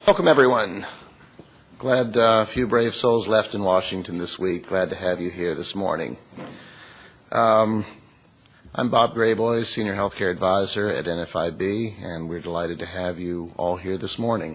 Welcome, everyone. Glad a few brave souls left in Washington this week. Glad to have you here this morning. I'm Bob Grayboy, Senior Healthcare Advisor at NFIB, and we're delighted to have you all here this morning.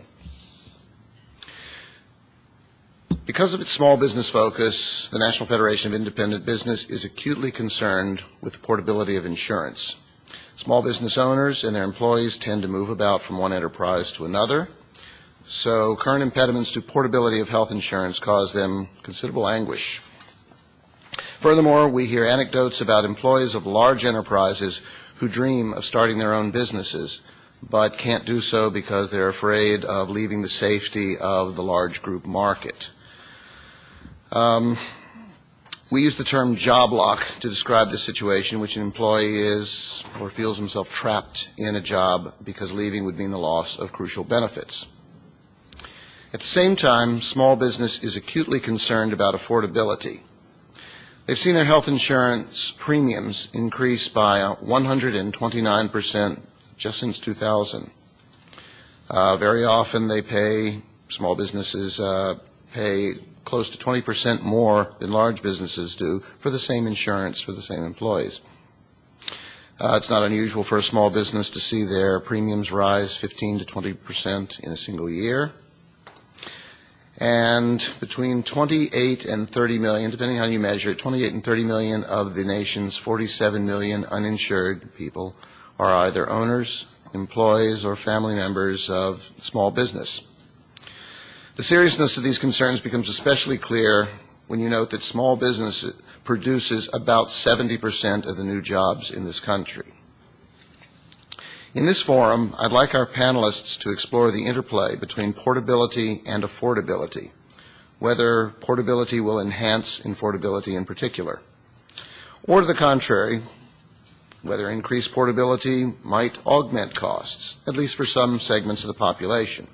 Because of its small business focus, the National Federation of Independent Business is acutely concerned with the portability of insurance. Small business owners and their employees tend to move about from one enterprise to another, so current impediments to portability of health insurance cause them considerable anguish. Furthermore, we hear anecdotes about employees of large enterprises who dream of starting their own businesses, but can't do so because they're afraid of leaving the safety of the large group market. We use the term job lock to describe this situation, which an employee is or feels himself trapped in a job because leaving would mean the loss of crucial benefits. At the same time, small business is acutely concerned about affordability. They've seen their health insurance premiums increase by 129% just since 2000. Very often small businesses pay close to 20% more than large businesses do for the same insurance for the same employees. It's not unusual for a small business to see their premiums rise 15 to 20% in a single year. And between 28 and 30 million, depending on how you measure it, 28 and 30 million of the nation's 47 million uninsured people are either owners, employees, or family members of small business. The seriousness of these concerns becomes especially clear when you note that small business produces about 70% of the new jobs in this country. In this forum, I'd like our panelists to explore the interplay between portability and affordability, whether portability will enhance affordability in particular, or to the contrary, whether increased portability might augment costs, at least for some segments of the population.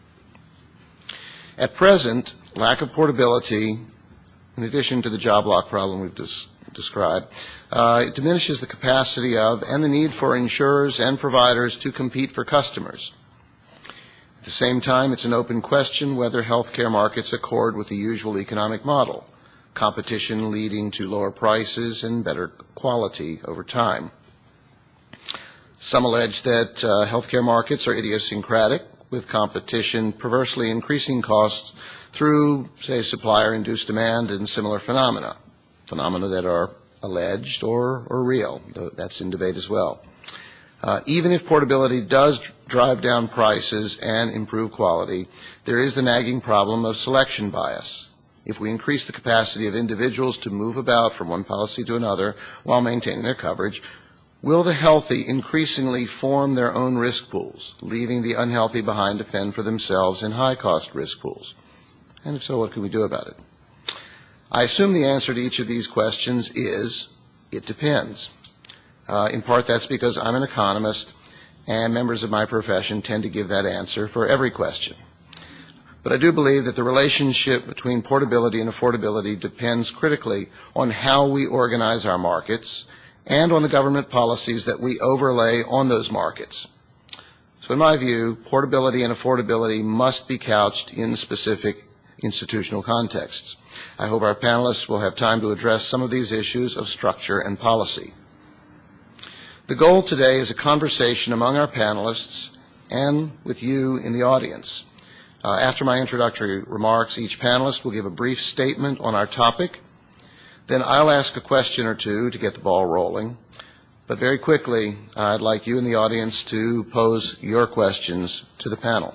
At present, lack of portability, in addition to the job lock problem we've described, it diminishes the capacity of and the need for insurers and providers to compete for customers. At the same time, it's an open question whether healthcare markets accord with the usual economic model, competition leading to lower prices and better quality over time. Some allege that healthcare markets are idiosyncratic, with competition perversely increasing costs through, say, supplier-induced demand and similar phenomena that are alleged or real. That's in debate as well. Even if portability does drive down prices and improve quality, there is the nagging problem of selection bias. If we increase the capacity of individuals to move about from one policy to another while maintaining their coverage, will the healthy increasingly form their own risk pools, leaving the unhealthy behind to fend for themselves in high-cost risk pools? And if so, what can we do about it? I assume the answer to each of these questions is, it depends. In part, that's because I'm an economist, and members of my profession tend to give that answer for every question. But I do believe that the relationship between portability and affordability depends critically on how we organize our markets and on the government policies that we overlay on those markets. So in my view, portability and affordability must be couched in specific institutional contexts. I hope our panelists will have time to address some of these issues of structure and policy. The goal today is a conversation among our panelists and with you in the audience. After my introductory remarks, each panelist will give a brief statement on our topic. Then I'll ask a question or two to get the ball rolling. But very quickly, I'd like you in the audience to pose your questions to the panel.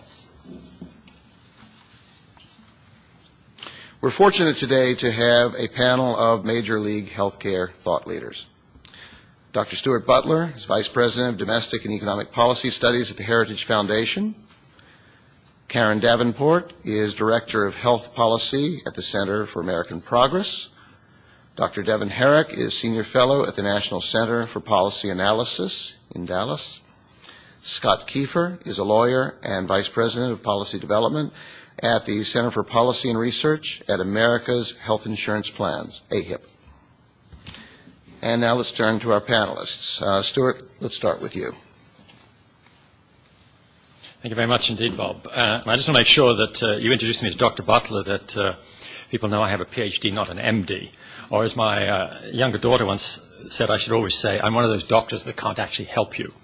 We're fortunate today to have a panel of major league healthcare thought leaders. Dr. Stuart Butler is Vice President of Domestic and Economic Policy Studies at the Heritage Foundation. Karen Davenport is Director of Health Policy at the Center for American Progress. Dr. Devin Herrick is Senior Fellow at the National Center for Policy Analysis in Dallas. Scott Kiefer is a lawyer and Vice President of Policy Development at the Center for Policy and Research at America's Health Insurance Plans, AHIP. And now let's turn to our panelists. Stuart, let's start with you. Thank you very much indeed, Bob. I just want to make sure that you introduced me as Dr. Butler, that people know I have a PhD, not an MD. Or as my younger daughter once said, I should always say, I'm one of those doctors that can't actually help you.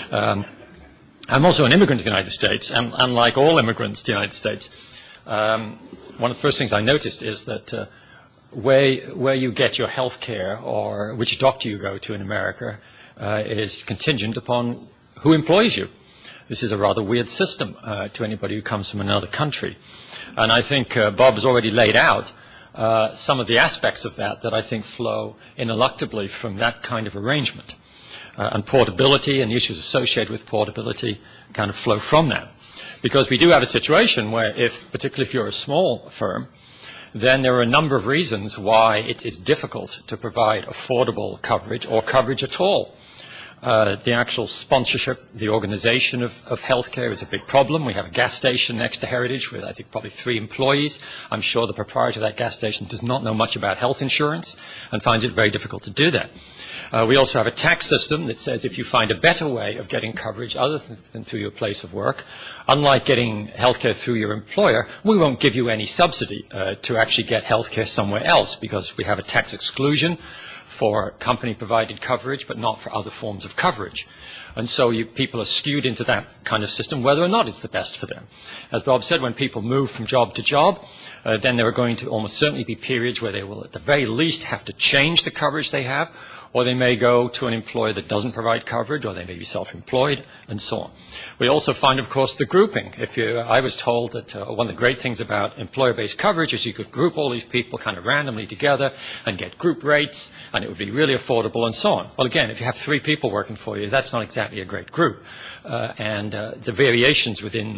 I'm also an immigrant to the United States, and unlike all immigrants to the United States, one of the first things I noticed is that where you get your health care or which doctor you go to in America is contingent upon who employs you. This is a rather weird system to anybody who comes from another country. And I think Bob has already laid out some of the aspects of that I think flow ineluctably from that kind of arrangement. And portability and the issues associated with portability kind of flow from that. Because we do have a situation where particularly if you're a small firm, then there are a number of reasons why it is difficult to provide affordable coverage or coverage at all. The actual sponsorship, the organization of healthcare is a big problem. We have a gas station next to Heritage with, I think, probably 3 employees. I'm sure the proprietor of that gas station does not know much about health insurance and finds it very difficult to do that. We also have a tax system that says if you find a better way of getting coverage other than through your place of work, unlike getting healthcare through your employer, we won't give you any subsidy to actually get healthcare somewhere else because we have a tax exclusion for company-provided coverage, but not for other forms of coverage. And so people are skewed into that kind of system, whether or not it's the best for them. As Bob said, when people move from job to job, then there are going to almost certainly be periods where they will at the very least have to change the coverage they have, or they may go to an employer that doesn't provide coverage, or they may be self-employed, and so on. We also find, of course, the grouping. I was told that one of the great things about employer-based coverage is you could group all these people kind of randomly together and get group rates, and it would be really affordable, and so on. Well, again, if you have 3 people working for you, that's not exactly a great group. And the variations within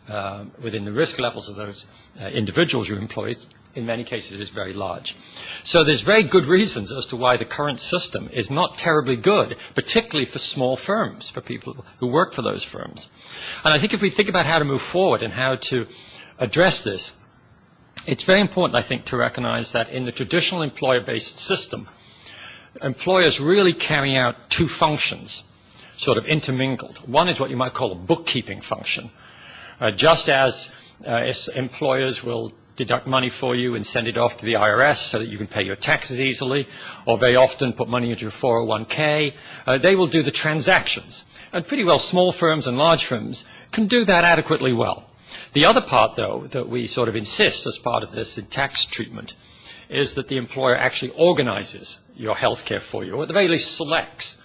the risk levels of those individuals you employ in many cases is very large. So there's very good reasons as to why the current system is not terribly good, particularly for small firms, for people who work for those firms. And I think if we think about how to move forward and how to address this, it's very important, I think, to recognize that in the traditional employer-based system, employers really carry out 2 functions, sort of intermingled. One is what you might call a bookkeeping function. Just as employers will deduct money for you and send it off to the IRS so that you can pay your taxes easily, or very often put money into your 401k. They will do the transactions. And pretty well small firms and large firms can do that adequately well. The other part, though, that we sort of insist as part of this in tax treatment is that the employer actually organizes your health care for you, or at the very least selects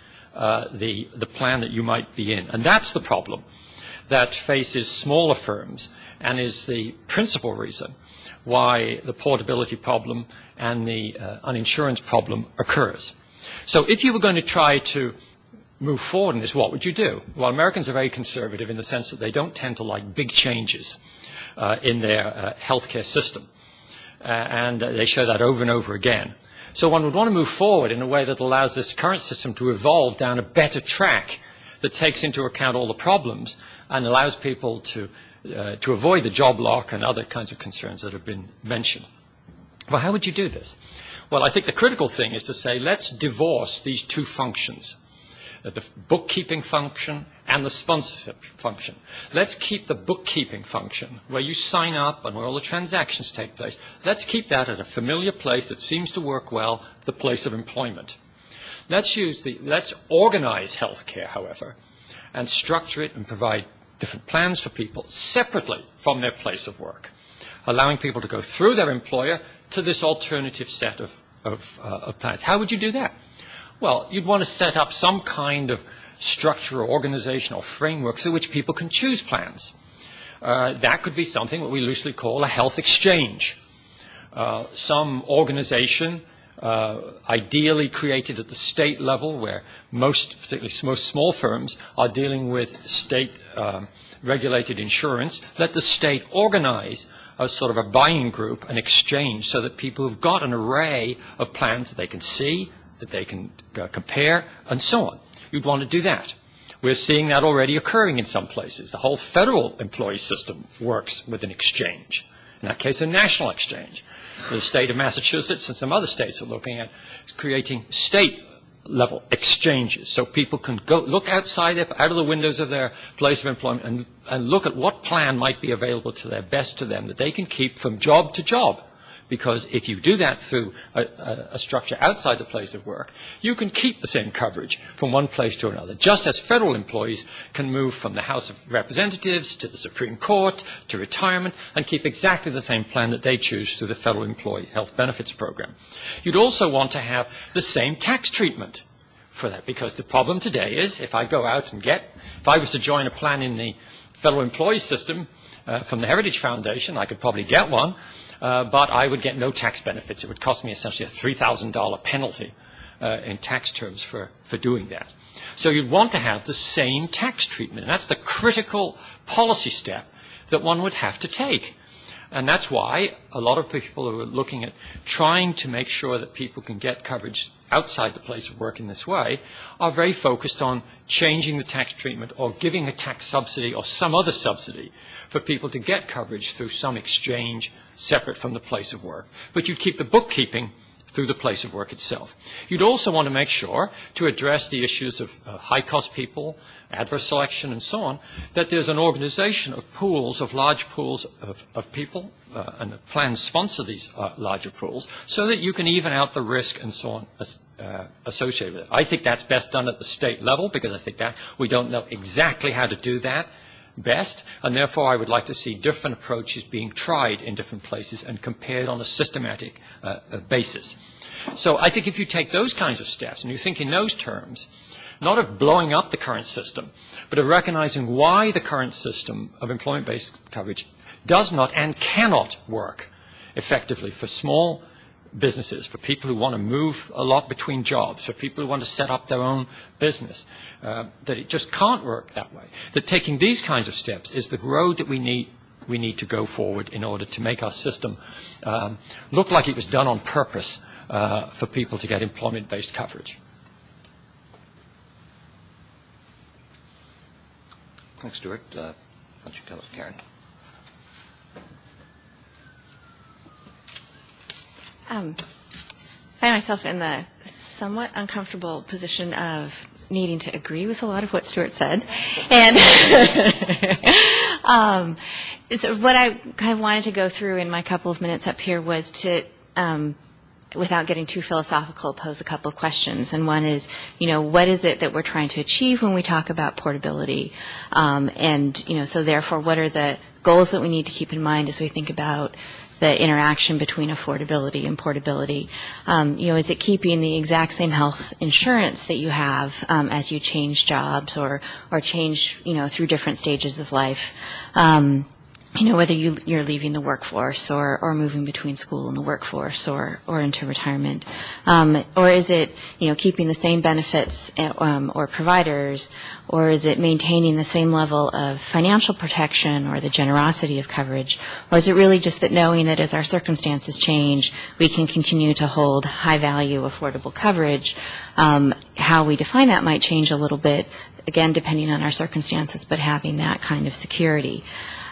the plan that you might be in. And that's the problem that faces smaller firms and is the principal reason why the portability problem and the uninsurance problem occurs. So if you were going to try to move forward in this, what would you do? Well, Americans are very conservative in the sense that they don't tend to like big changes in their healthcare system. And they show that over and over again. So one would want to move forward in a way that allows this current system to evolve down a better track that takes into account all the problems and allows people to avoid the job lock and other kinds of concerns that have been mentioned. Well, how would you do this? Well, I think the critical thing is to say, let's divorce these 2 functions, the bookkeeping function and the sponsorship function. Let's keep the bookkeeping function, where you sign up and where all the transactions take place. Let's keep that at a familiar place that seems to work well, the place of employment. Let's organize healthcare, however, and structure it and provide different plans for people separately from their place of work, allowing people to go through their employer to this alternative set of plans. How would you do that? Well, you'd want to set up some kind of structure or organization or framework through which people can choose plans. That could be something that we loosely call a health exchange. Some organization ideally created at the state level, where particularly most small firms, are dealing with state-regulated insurance. Let the state organize a sort of a buying group, an exchange, so that people who've got an array of plans that they can see, that they can compare, and so on. You'd want to do that. We're seeing that already occurring in some places. The whole federal employee system works with an exchange. In that case, a national exchange. The state of Massachusetts and some other states are looking at creating state level exchanges, so people can go look out of the windows of their place of employment and look at what plan might be available to their best to them that they can keep from job to job. Because if you do that through a structure outside the place of work, you can keep the same coverage from one place to another, just as federal employees can move from the House of Representatives to the Supreme Court to retirement and keep exactly the same plan that they choose through the Federal Employee Health Benefits Program. You'd also want to have the same tax treatment for that, because the problem today is if I was to join a plan in the federal employee system from the Heritage Foundation, I could probably get one. But I would get no tax benefits. It would cost me essentially a $3,000 penalty in tax terms for doing that. So you'd want to have the same tax treatment. And that's the critical policy step that one would have to take. And that's why a lot of people who are looking at trying to make sure that people can get coverage outside the place of work in this way are very focused on changing the tax treatment or giving a tax subsidy or some other subsidy for people to get coverage through some exchange separate from the place of work. But you'd keep the bookkeeping through the place of work itself. You'd also want to make sure, to address the issues of high-cost people, adverse selection, and so on, that there's an organization of pools, of large pools of people, and the plans sponsor these larger pools, so that you can even out the risk and so on associated with it. I think that's best done at the state level, because I think that we don't know exactly how to do that best, and therefore I would like to see different approaches being tried in different places and compared on a systematic basis. So I think if you take those kinds of steps and you think in those terms, not of blowing up the current system, but of recognizing why the current system of employment-based coverage does not and cannot work effectively for small businesses, for people who want to move a lot between jobs, for people who want to set up their own business, that it just can't work that way. That taking these kinds of steps is the road that we need to go forward in order to make our system look like it was done on purpose for people to get employment-based coverage. Thanks, Stuart. Why don't you tell us, Karen? I find myself in the somewhat uncomfortable position of needing to agree with a lot of what Stuart said. And so what I kind of wanted to go through in my couple of minutes up here was to, without getting too philosophical, pose a couple of questions. And one is, what is it that we're trying to achieve when we talk about portability? So therefore, what are the goals that we need to keep in mind as we think about the interaction between affordability and portability? Is it keeping the exact same health insurance that you have as you change jobs or change, through different stages of life? Whether you're leaving the workforce or moving between school and the workforce or into retirement. Or is it, keeping the same benefits or providers, or is it maintaining the same level of financial protection or the generosity of coverage? Or is it really just that knowing that as our circumstances change, we can continue to hold high-value, affordable coverage? How we define that might change a little bit, again, depending on our circumstances, but having that kind of security.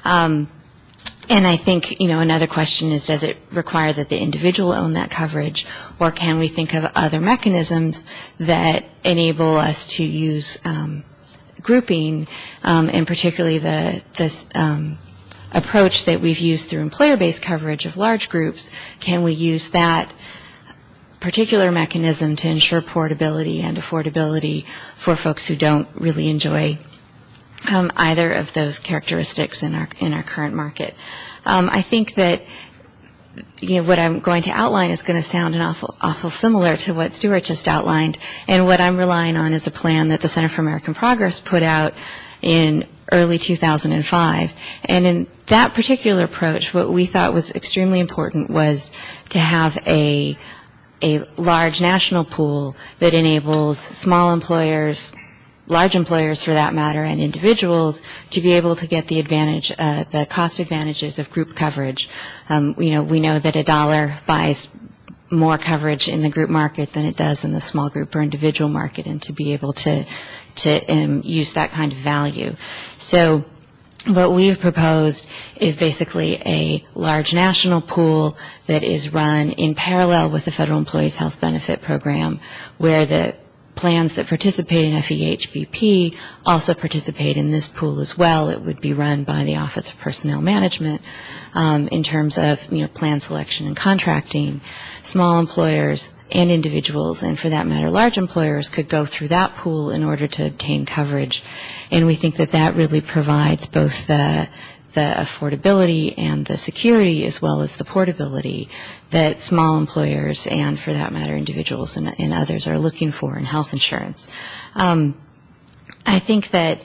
And I think, another question is, does it require that the individual own that coverage, or can we think of other mechanisms that enable us to use grouping, and particularly the approach that we've used through employer-based coverage of large groups? Can we use that particular mechanism to ensure portability and affordability for folks who don't really enjoy either of those characteristics in our current market? I think that what I'm going to outline is going to sound an awful similar to what Stuart just outlined, and what I'm relying on is a plan that the Center for American Progress put out in early 2005. And in that particular approach, what we thought was extremely important was to have a large national pool that enables small employers, large employers for that matter, and individuals to be able to get the advantage, the cost advantages of group coverage. We know that $1 buys more coverage in the group market than it does in the small group or individual market, and to be able to use that kind of value. So what we've proposed is basically a large national pool that is run in parallel with the Federal Employees Health Benefit Program, where the plans that participate in FEHBP also participate in this pool as well. It would be run by the Office of Personnel Management in terms of plan selection and contracting. Small employers and individuals, and for that matter large employers, could go through that pool in order to obtain coverage. And we think that that really provides both the affordability and the security as well as the portability that small employers and, for that matter, individuals and others are looking for in health insurance. I think that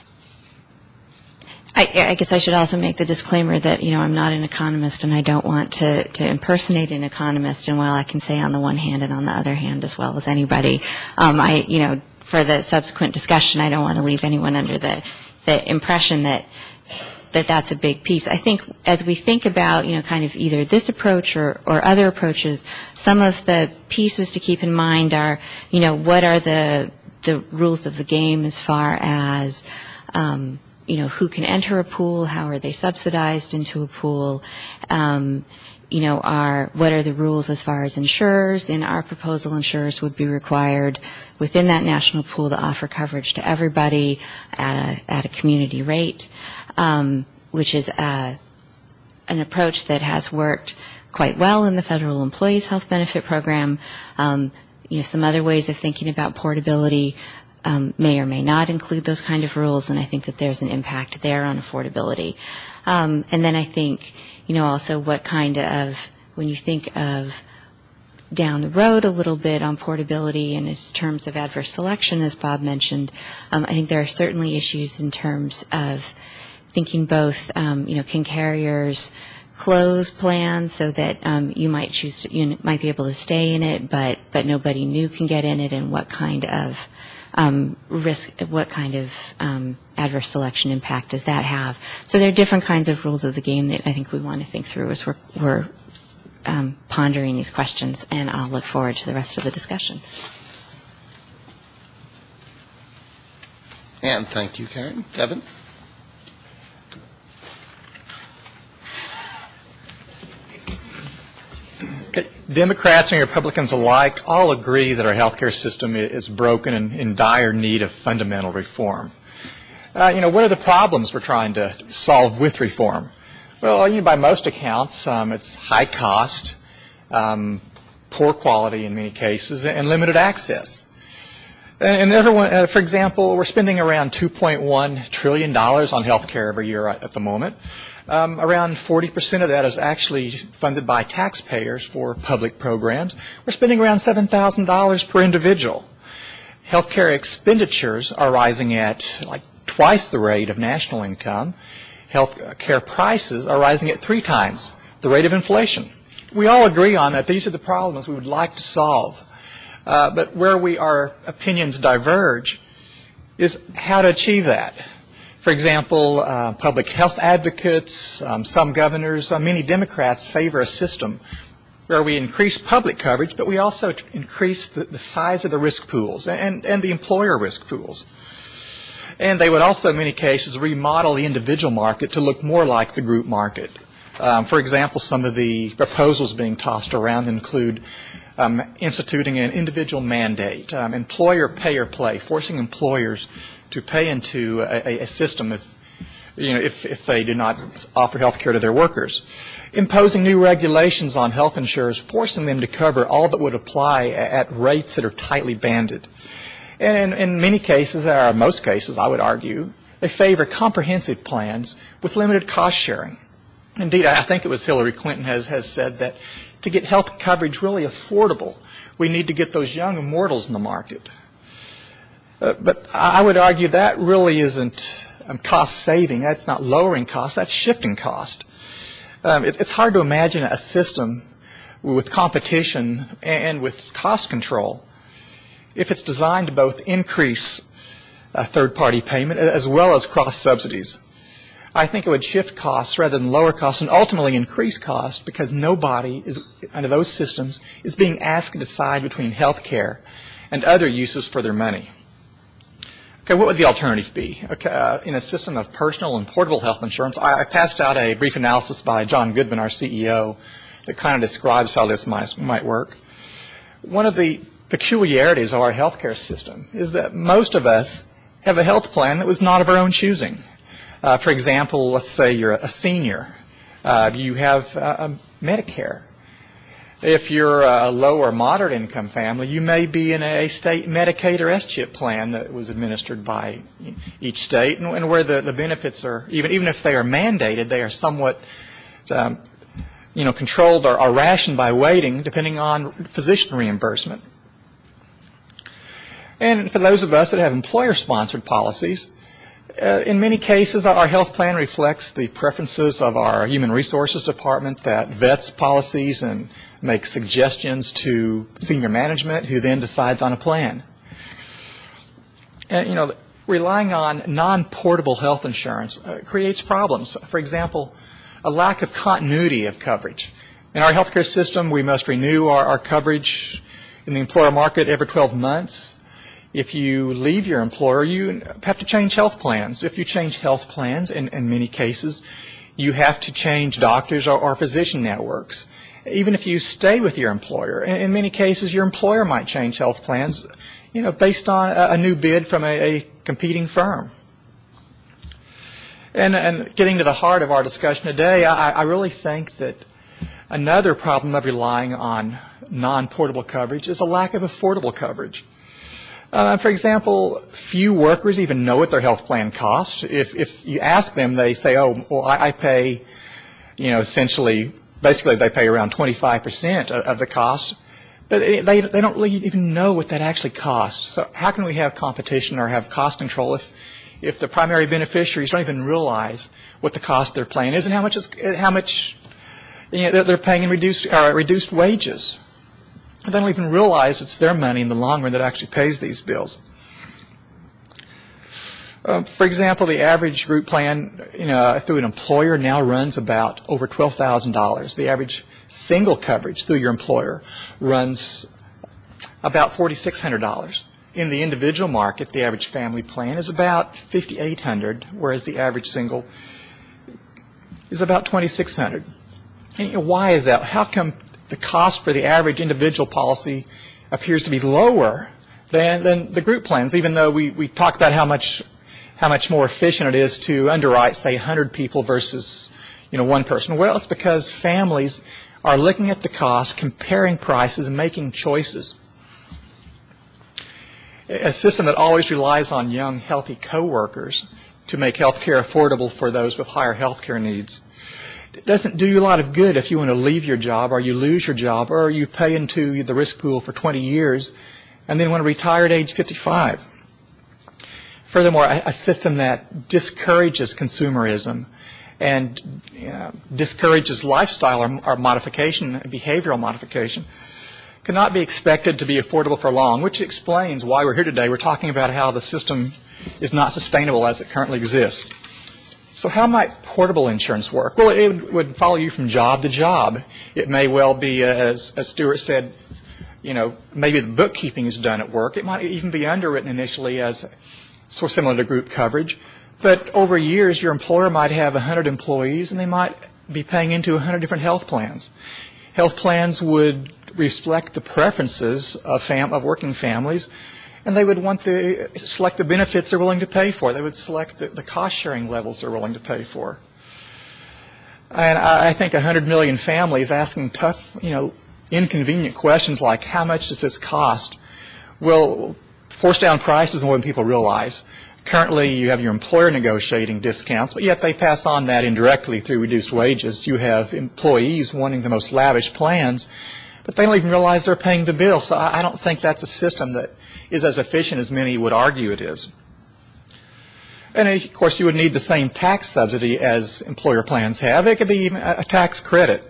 I guess I should also make the disclaimer that, I'm not an economist and I don't want to impersonate an economist. And while I can say on the one hand and on the other hand as well as anybody, for the subsequent discussion, I don't want to leave anyone under the impression that that's a big piece. I think as we think about, kind of either this approach or other approaches, some of the pieces to keep in mind are, what are the rules of the game as far as, who can enter a pool, how are they subsidized into a pool, what are the rules as far as insurers. In our proposal, insurers would be required within that national pool to offer coverage to everybody at a community rate, which is an approach that has worked quite well in the Federal Employees Health Benefit Program. Some other ways of thinking about portability may or may not include those kind of rules, and I think that there's an impact there on affordability. And then I think, also what kind of, when you think of down the road a little bit on portability and in terms of adverse selection, as Bob mentioned, I think there are certainly issues in terms of thinking both, can carriers close plans so that you might choose to, might be able to stay in it, but nobody new can get in it, and what kind of risk, what kind of adverse selection impact does that have? So there are different kinds of rules of the game that I think we want to think through as we're pondering these questions, and I'll look forward to the rest of the discussion. And thank you, Karen. Kevin? Okay. Democrats and Republicans alike all agree that our healthcare system is broken and in dire need of fundamental reform. What are the problems we're trying to solve with reform? Well, by most accounts, it's high cost, poor quality in many cases, and limited access. And everyone, for example, we're spending around $2.1 trillion on healthcare every year at the moment. Around 40% of that is actually funded by taxpayers for public programs. We're spending around $7,000 per individual. Healthcare expenditures are rising at like twice the rate of national income. Healthcare prices are rising at 3 times the rate of inflation. We all agree on that these are the problems we would like to solve. But where our opinions diverge is how to achieve that. For example, public health advocates, some governors, many Democrats favor a system where we increase public coverage, but we also increase the size of the risk pools and the employer risk pools. And they would also, in many cases, remodel the individual market to look more like the group market. For example, some of the proposals being tossed around include instituting an individual mandate, employer pay or play, forcing employers to pay into a system if they do not offer health care to their workers. Imposing new regulations on health insurers, forcing them to cover all that would apply at rates that are tightly banded. And in many cases, or most cases, I would argue, they favor comprehensive plans with limited cost sharing. Indeed, I think it was Hillary Clinton has said that to get health coverage really affordable, we need to get those young immortals in the market. But I would argue that really isn't cost saving. That's not lowering cost. That's shifting cost. It's hard to imagine a system with competition and with cost control if it's designed to both increase third-party payment as well as cross-subsidies. I think it would shift costs rather than lower costs and ultimately increase costs because nobody under those systems is being asked to decide between health care and other uses for their money. Okay, what would the alternative be? Okay, in a system of personal and portable health insurance, I passed out a brief analysis by John Goodman, our CEO, that kind of describes how this might work. One of the peculiarities of our healthcare system is that most of us have a health plan that was not of our own choosing. For example, let's say you're a senior. You have Medicare. If you're a low or moderate income family, you may be in a state Medicaid or S-CHIP plan that was administered by each state, and where the benefits are, even if they are mandated, they are somewhat controlled or rationed by weighting depending on physician reimbursement. And for those of us that have employer-sponsored policies, in many cases, our health plan reflects the preferences of our Human Resources Department that vets policies and makes suggestions to senior management, who then decides on a plan. And, relying on non-portable health insurance creates problems. For example, a lack of continuity of coverage. In our healthcare system, we must renew our coverage in the employer market every 12 months. If you leave your employer, you have to change health plans. If you change health plans, in many cases, you have to change doctors or physician networks. Even if you stay with your employer, in many cases, your employer might change health plans, based on a new bid from a competing firm. And getting to the heart of our discussion today, I really think that another problem of relying on non-portable coverage is a lack of affordable coverage. For example, few workers even know what their health plan costs. If you ask them, they say, I pay, basically they pay around 25% of the cost, but they don't really even know what that actually costs. So how can we have competition or have cost control if the primary beneficiaries don't even realize what the cost of their plan is and how much they're paying in reduced wages? They don't even realize it's their money in the long run that actually pays these bills. For example, the average group plan, through an employer now runs about over $12,000. The average single coverage through your employer runs about $4,600. In the individual market, the average family plan is about $5,800, whereas the average single is about $2,600. And why is that? How come the cost for the average individual policy appears to be lower than the group plans, even though we talk about how much more efficient it is to underwrite, say, 100 people versus one person? Well, it's because families are looking at the cost, comparing prices, and making choices. A system that always relies on young, healthy coworkers to make health care affordable for those with higher health care needs it doesn't do you a lot of good if you want to leave your job or you lose your job or you pay into the risk pool for 20 years and then want to retire at age 55. Furthermore, a system that discourages consumerism and discourages lifestyle or modification, behavioral modification, cannot be expected to be affordable for long, which explains why we're here today. We're talking about how the system is not sustainable as it currently exists. So how might portable insurance work? Well, it would follow you from job to job. It may well be, as Stuart said, maybe the bookkeeping is done at work. It might even be underwritten initially as so similar to group coverage. But over years, your employer might have 100 employees, and they might be paying into 100 different health plans. Health plans would reflect the preferences of working families, and they would want to select the benefits they're willing to pay for. They would select the cost-sharing levels they're willing to pay for. And I think 100 million families asking tough, inconvenient questions like, how much does this cost, will force down prices more than people realize. Currently, you have your employer negotiating discounts, but yet they pass on that indirectly through reduced wages. You have employees wanting the most lavish plans, but they don't even realize they're paying the bill. So I don't think that's a system that is as efficient as many would argue it is. And, of course, you would need the same tax subsidy as employer plans have. It could be even a tax credit.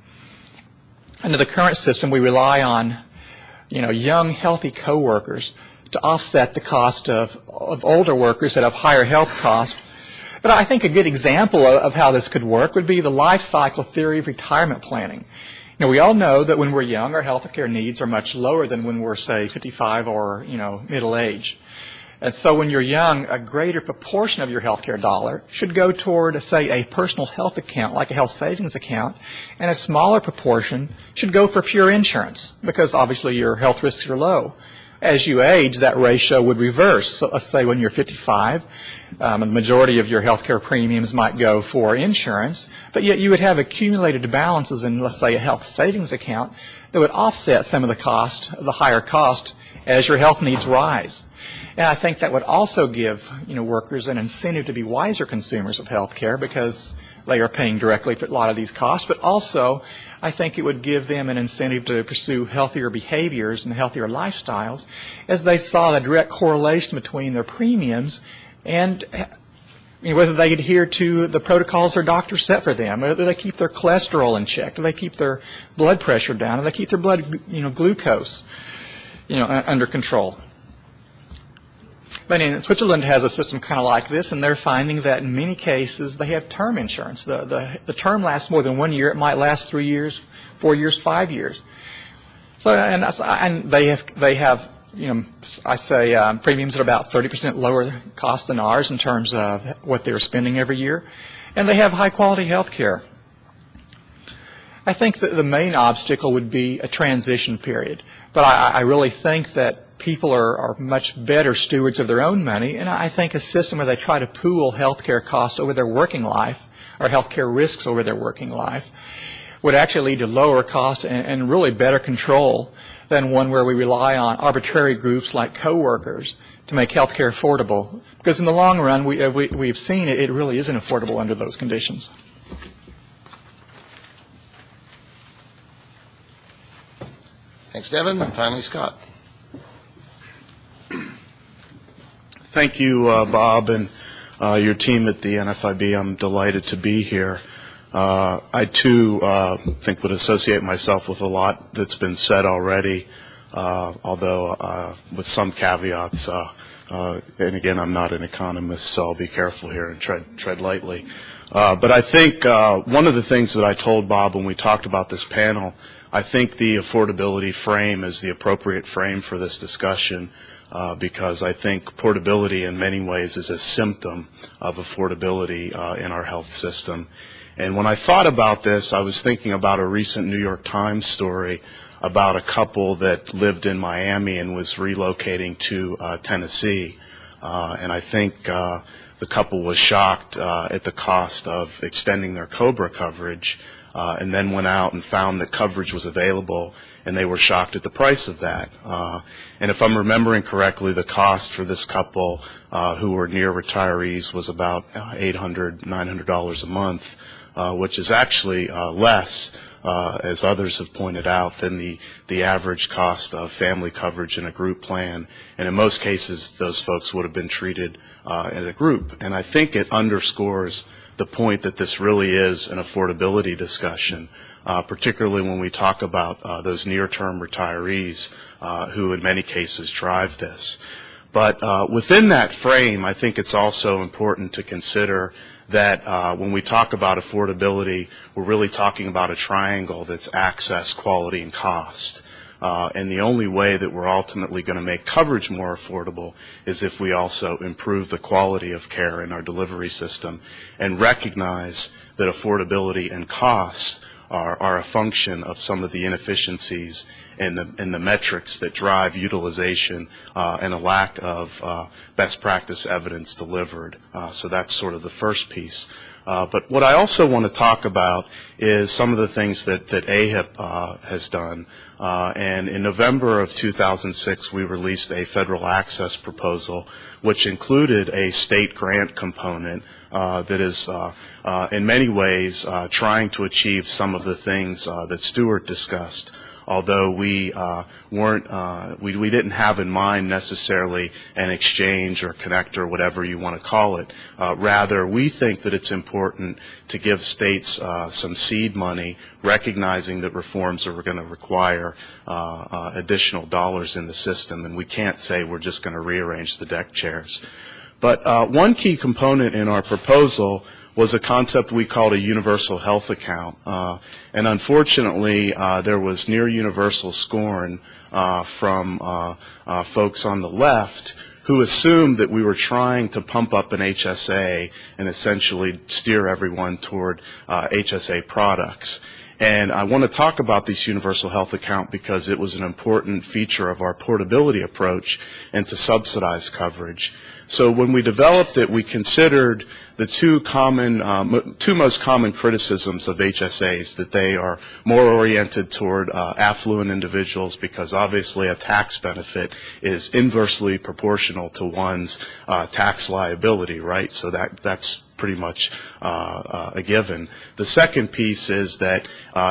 Under the current system, we rely on, young, healthy coworkers to offset the cost of older workers that have higher health costs. But I think a good example of how this could work would be the life cycle theory of retirement planning. We all know that when we're young, our health care needs are much lower than when we're, say, 55 or, middle age. And so when you're young, a greater proportion of your healthcare dollar should go toward, say, a personal health account, like a health savings account, and a smaller proportion should go for pure insurance, because obviously your health risks are low. As you age, that ratio would reverse. So let's say when you're 55, the majority of your healthcare premiums might go for insurance, but yet you would have accumulated balances in, let's say, a health savings account that would offset some of the cost, the higher cost, as your health needs rise. And I think that would also give, workers an incentive to be wiser consumers of health care, because they are paying directly for a lot of these costs. But also, I think it would give them an incentive to pursue healthier behaviors and healthier lifestyles, as they saw the direct correlation between their premiums and whether they adhere to the protocols their doctors set for them, whether they keep their cholesterol in check, do they keep their blood pressure down, do they keep their blood, glucose, under control. But Switzerland has a system kind of like this, and they're finding that in many cases they have term insurance. The term lasts more than 1 year. It might last 3 years, 4 years, 5 years. So and they have premiums that are about 30% lower cost than ours in terms of what they're spending every year, and they have high quality health care. I think that the main obstacle would be a transition period, but I really think that people are much better stewards of their own money, and I think a system where they try to pool healthcare costs over their working life, or healthcare risks over their working life, would actually lead to lower costs and really better control than one where we rely on arbitrary groups like coworkers to make healthcare affordable. Because in the long run, we've seen it really isn't affordable under those conditions. Thanks, Devin. And finally, Scott. Thank you, Bob, and your team at the NFIB. I'm delighted to be here. I, too, think would associate myself with a lot that's been said already, although with some caveats. And again, I'm not an economist, so I'll be careful here and tread lightly. But I think one of the things that I told Bob when we talked about this panel, I think the affordability frame is the appropriate frame for this discussion, because I think portability in many ways is a symptom of affordability in our health system. And when I thought about this, I was thinking about a recent New York Times story about a couple that lived in Miami and was relocating to Tennessee. And I think the couple was shocked at the cost of extending their COBRA coverage, and then went out and found that coverage was available, and they were shocked at the price of that. And if I'm remembering correctly, the cost for this couple who were near retirees was about $800, $900 a month, which is actually less, as others have pointed out, than the average cost of family coverage in a group plan. And in most cases, those folks would have been treated in a group. And I think it underscores the point that this really is an affordability discussion, particularly when we talk about those near-term retirees who in many cases drive this. But within that frame, I think it's also important to consider that when we talk about affordability, we're really talking about a triangle that's access, quality, and cost. And the only way that we're ultimately going to make coverage more affordable is if we also improve the quality of care in our delivery system and recognize that affordability and cost are a function of some of the inefficiencies and the metrics that drive utilization and a lack of best practice evidence delivered. So that's sort of the first piece. But what I also want to talk about is some of the things that AHIP has done. And in November of 2006, we released a federal access proposal, which included a state grant component that is in many ways trying to achieve some of the things that Stuart discussed. Although we didn't have in mind necessarily an exchange or connector, whatever you want to call it. Rather, we think that it's important to give states some seed money, recognizing that reforms are going to require additional dollars in the system, and we can't say we're just going to rearrange the deck chairs. But one key component in our proposal was a concept we called a universal health account. And unfortunately, there was near universal scorn from folks on the left who assumed that we were trying to pump up an HSA and essentially steer everyone toward HSA products. And I want to talk about this universal health account because it was an important feature of our portability approach and to subsidize coverage. So when we developed it, we considered the two most common criticisms of HSAs, that they are more oriented toward affluent individuals because obviously a tax benefit is inversely proportional to one's tax liability, right? So that's pretty much a given. The second piece is that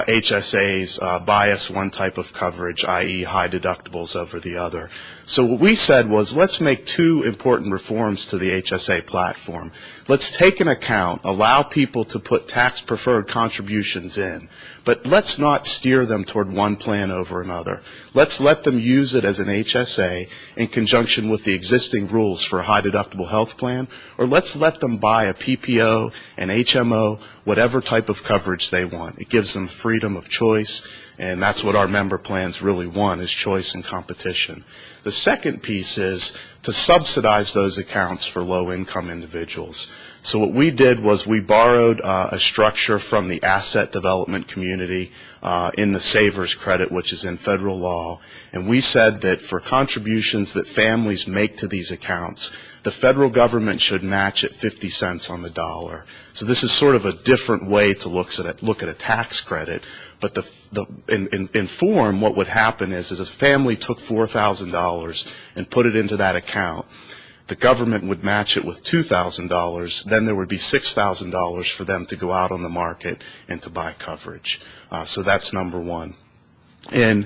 HSAs bias one type of coverage, i.e. high deductibles over the other. So what we said was, let's make two important reforms to the HSA platform. Let's take an account, allow people to put tax-preferred contributions in, but let's not steer them toward one plan over another. Let's let them use it as an HSA in conjunction with the existing rules for a high-deductible health plan, or let's let them buy a PPO, an HMO, whatever type of coverage they want. It gives them freedom of choice, and that's what our member plans really want, is choice and competition. The second piece is to subsidize those accounts for low-income individuals. So what we did was we borrowed a structure from the asset development community in the Savers Credit, which is in federal law, and we said that for contributions that families make to these accounts, the federal government should match at 50 cents on the dollar. So this is sort of a different way to look at a tax credit. But in form, what would happen is a family took $4,000 and put it into that account. The government would match it with $2,000. Then there would be $6,000 for them to go out on the market and to buy coverage. So that's number one. In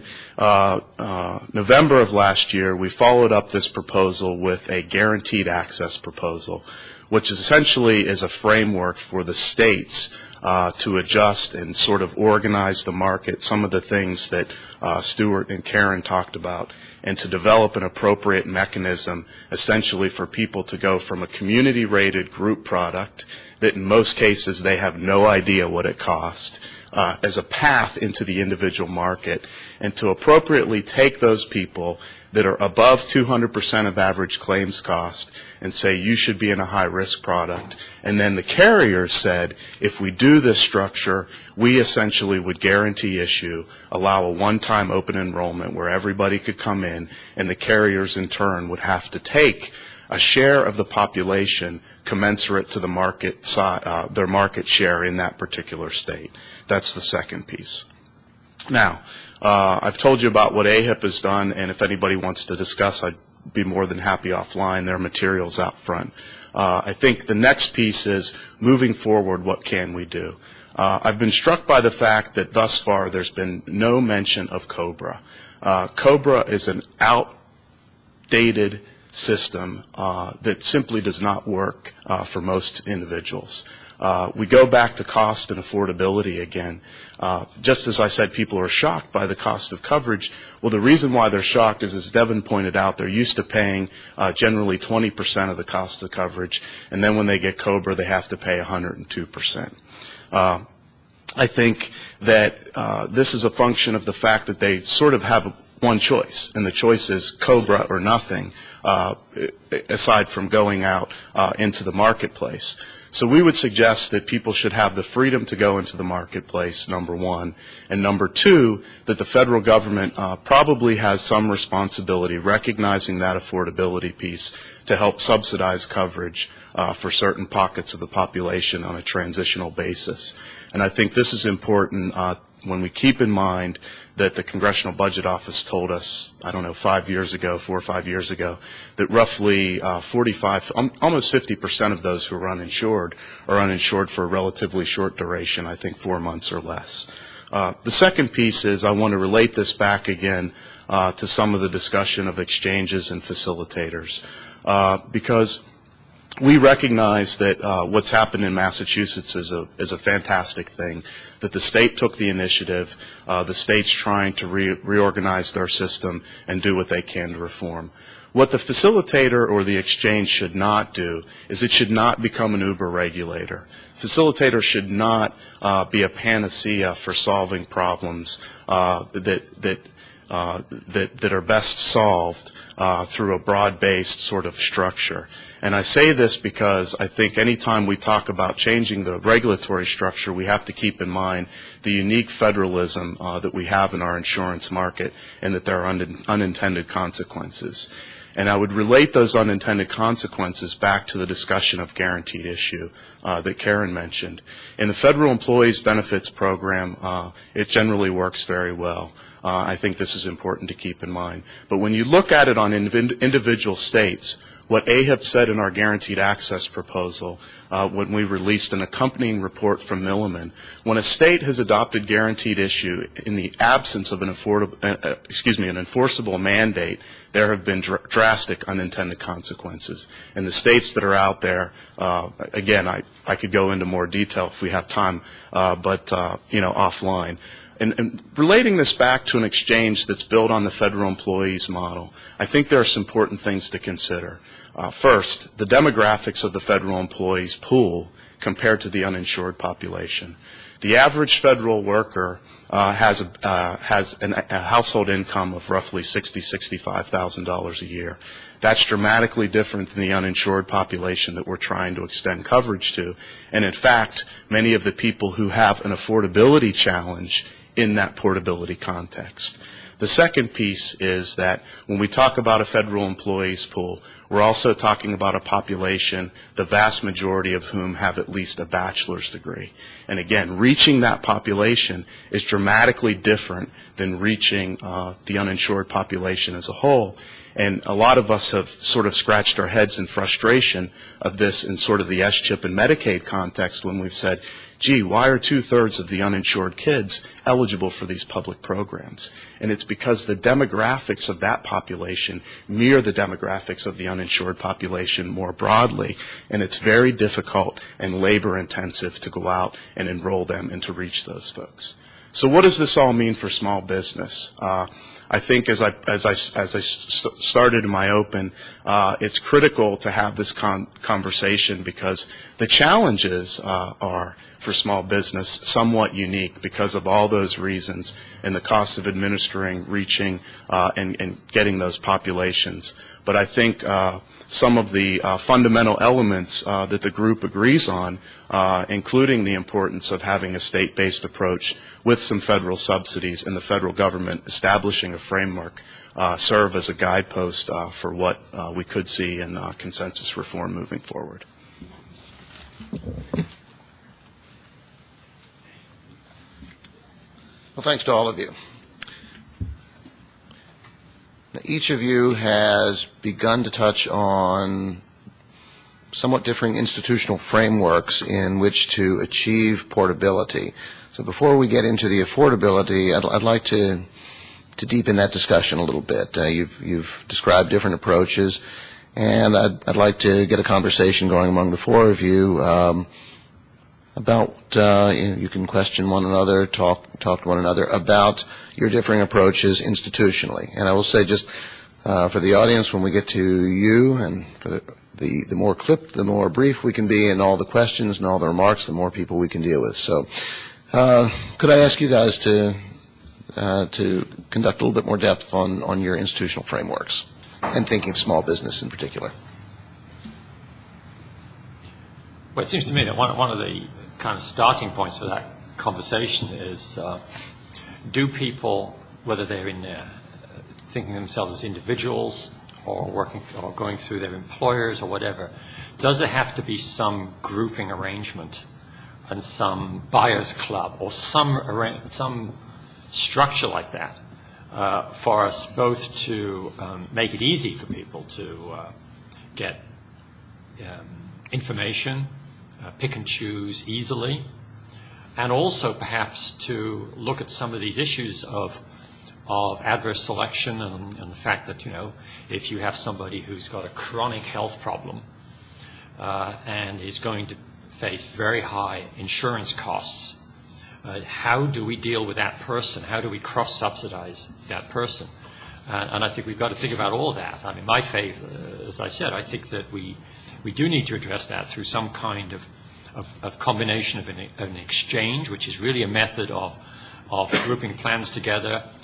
November of last year, we followed up this proposal with a guaranteed access proposal, which essentially is a framework for the states to adjust and sort of organize the market, some of the things that Stuart and Karen talked about, and to develop an appropriate mechanism essentially for people to go from a community-rated group product that in most cases they have no idea what it cost as a path into the individual market, and to appropriately take those people that are above 200% of average claims cost and say you should be in a high-risk product. And then the carriers said, if we do this structure, we essentially would guarantee issue, allow a one-time open enrollment where everybody could come in, and the carriers in turn would have to take a share of the population commensurate to the market their market share in that particular state. That's the second piece. Now, I've told you about what AHIP has done, and if anybody wants to discuss, I'd be more than happy offline. There are materials out front. I think the next piece is, moving forward, what can we do? I've been struck by the fact that thus far there's been no mention of COBRA. COBRA is an outdated system that simply does not work for most individuals. We go back to cost and affordability again. Just as I said, people are shocked by the cost of coverage. Well, the reason why they're shocked is, as Devin pointed out, they're used to paying generally 20% of the cost of coverage, and then when they get COBRA, they have to pay 102%. I think that this is a function of the fact that they sort of have one choice, and the choice is COBRA or nothing, aside from going out into the marketplace. So we would suggest that people should have the freedom to go into the marketplace, number one, and number two, that the federal government probably has some responsibility, recognizing that affordability piece, to help subsidize coverage for certain pockets of the population on a transitional basis. And I think this is important when we keep in mind that the Congressional Budget Office told us, 4 or 5 years ago, that roughly almost 50% of those who are uninsured for a relatively short duration, I think 4 months or less. The second piece is, I want to relate this back again to some of the discussion of exchanges and facilitators, because we recognize that what's happened in Massachusetts is a fantastic thing, that the state took the initiative, the state's trying to reorganize their system and do what they can to reform. What the facilitator or the exchange should not do is it should not become an Uber regulator. Facilitator should not be a panacea for solving problems that that are best solved through a broad-based sort of structure. And I say this because I think anytime we talk about changing the regulatory structure, we have to keep in mind the unique federalism that we have in our insurance market, and that there are unintended consequences. And I would relate those unintended consequences back to the discussion of guaranteed issue that Karen mentioned. In the Federal Employees Benefits Program, it generally works very well. I think this is important to keep in mind. But when you look at it on individual states, what AHIP said in our guaranteed access proposal when we released an accompanying report from Milliman, when a state has adopted guaranteed issue in the absence of an enforceable mandate, there have been drastic unintended consequences. And the states that are out there, again, I could go into more detail if we have time, but offline. And relating this back to an exchange that's built on the federal employees model, I think there are some important things to consider. First, the demographics of the federal employees pool compared to the uninsured population. The average federal worker has a household income of roughly $60,000-$65,000 a year. That's dramatically different than the uninsured population that we're trying to extend coverage to. And in fact, many of the people who have an affordability challenge in that portability context. The second piece is that when we talk about a federal employees pool, we're also talking about a population, the vast majority of whom have at least a bachelor's degree. And again, reaching that population is dramatically different than reaching the uninsured population as a whole. And a lot of us have sort of scratched our heads in frustration of this in sort of the S-CHIP and Medicaid context when we've said, gee, why are 2/3 of the uninsured kids eligible for these public programs? And it's because the demographics of that population mirror the demographics of the uninsured population more broadly, and it's very difficult and labor intensive to go out and enroll them and to reach those folks. So what does this all mean for small business? I think as I started in my open, it's critical to have this conversation because the challenges are for small business somewhat unique because of all those reasons and the cost of administering, reaching, and getting those populations. But I think some of the fundamental elements that the group agrees on, including the importance of having a state-based approach with some federal subsidies and the federal government establishing a framework, serve as a guidepost for what we could see in consensus reform moving forward. Well, thanks to all of you. Now, each of you has begun to touch on somewhat differing institutional frameworks in which to achieve portability. So before we get into the affordability, I'd like to deepen that discussion a little bit. You've described different approaches, and I'd like to get a conversation going among the four of you about, you can question one another, talk to one another about your differing approaches institutionally. And I will say just for the audience, when we get to you, and for the more clipped, the more brief we can be in all the questions and all the remarks, the more people we can deal with. So could I ask you guys to conduct a little bit more depth on your institutional frameworks and thinking of small business in particular? Well, it seems to me that one of the kind of starting points for that conversation is do people, whether they're in thinking of themselves as individuals or working or going through their employers or whatever, does there have to be some grouping arrangement and some buyers club or some structure like that for us both to make it easy for people to get information, pick and choose easily, and also perhaps to look at some of these issues of adverse selection and the fact that, if you have somebody who's got a chronic health problem and is going to face very high insurance costs, how do we deal with that person? How do we cross-subsidize that person? And I think we've got to think about all of that. I mean, my favor, as I said, I think that we do need to address that through some kind of combination of an exchange, which is really a method of grouping plans together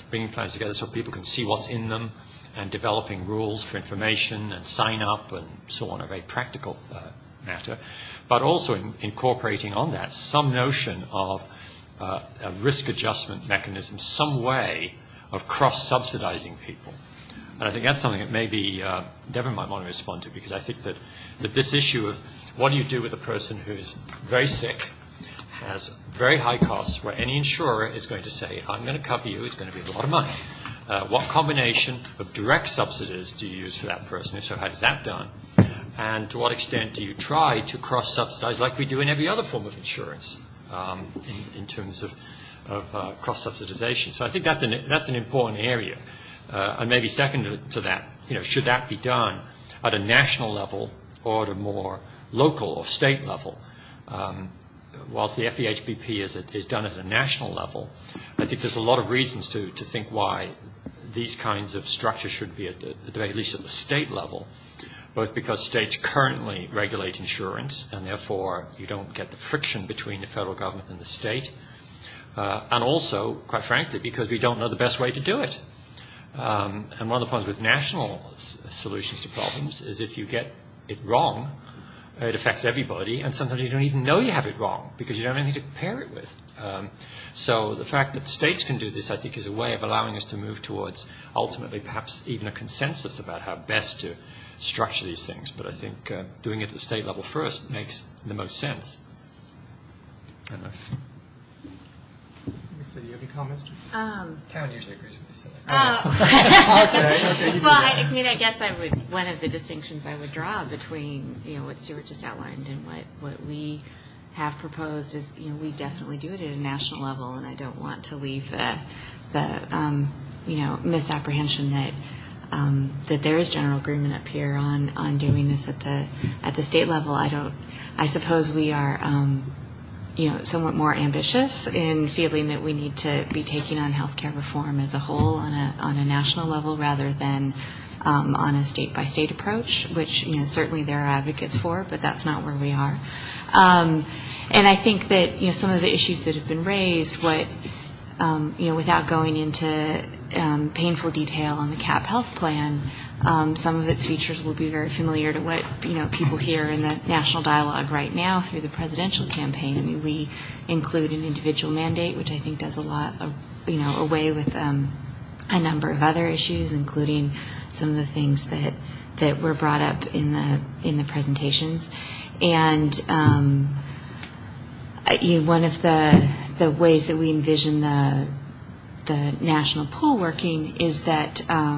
bringing plans together so people can see what's in them, and developing rules for information and sign up and so on, a very practical matter, but also incorporating on that some notion of a risk adjustment mechanism, some way of cross-subsidizing people. And I think that's something that maybe Devin might want to respond to, because I think that this issue of what do you do with a person who's very sick, has very high costs, where any insurer is going to say, I'm going to cover you, it's going to be a lot of money. What combination of direct subsidies do you use for that person? So how is that done? And to what extent do you try to cross-subsidize like we do in every other form of insurance in terms of cross-subsidization? So I think that's an important area. And maybe second to that, should that be done at a national level or at a more local or state level? Whilst the FEHBP is done at a national level, I think there's a lot of reasons to think why these kinds of structures should be at the very least at the state level, both because states currently regulate insurance and therefore you don't get the friction between the federal government and the state, and also, quite frankly, because we don't know the best way to do it. And one of the problems with national solutions to problems is if you get it wrong, it affects everybody, and sometimes you don't even know you have it wrong because you don't have anything to compare it with. So the fact that states can do this, I think, is a way of allowing us to move towards ultimately perhaps even a consensus about how best to structure these things. But I think doing it at the state level first makes the most sense. I don't know if... Do you have any comments? Karen usually agrees with me. Okay. Well, I guess one of the distinctions I would draw between what Stuart just outlined and what we have proposed is we definitely do it at a national level, and I don't want to leave the misapprehension that there is general agreement up here on doing this at the state level. I suppose we are somewhat more ambitious in feeling that we need to be taking on healthcare reform as a whole on a national level rather than on a state-by-state approach, which certainly there are advocates for, but that's not where we are. And I think that some of the issues that have been raised, without going into painful detail on the CAP health plan, some of its features will be very familiar to what people hear in the national dialogue right now through the presidential campaign. I mean, we include an individual mandate, which I think does a lot of away with a number of other issues, including some of the things that were brought up in the presentations. And one of the ways that we envision the national pool working is that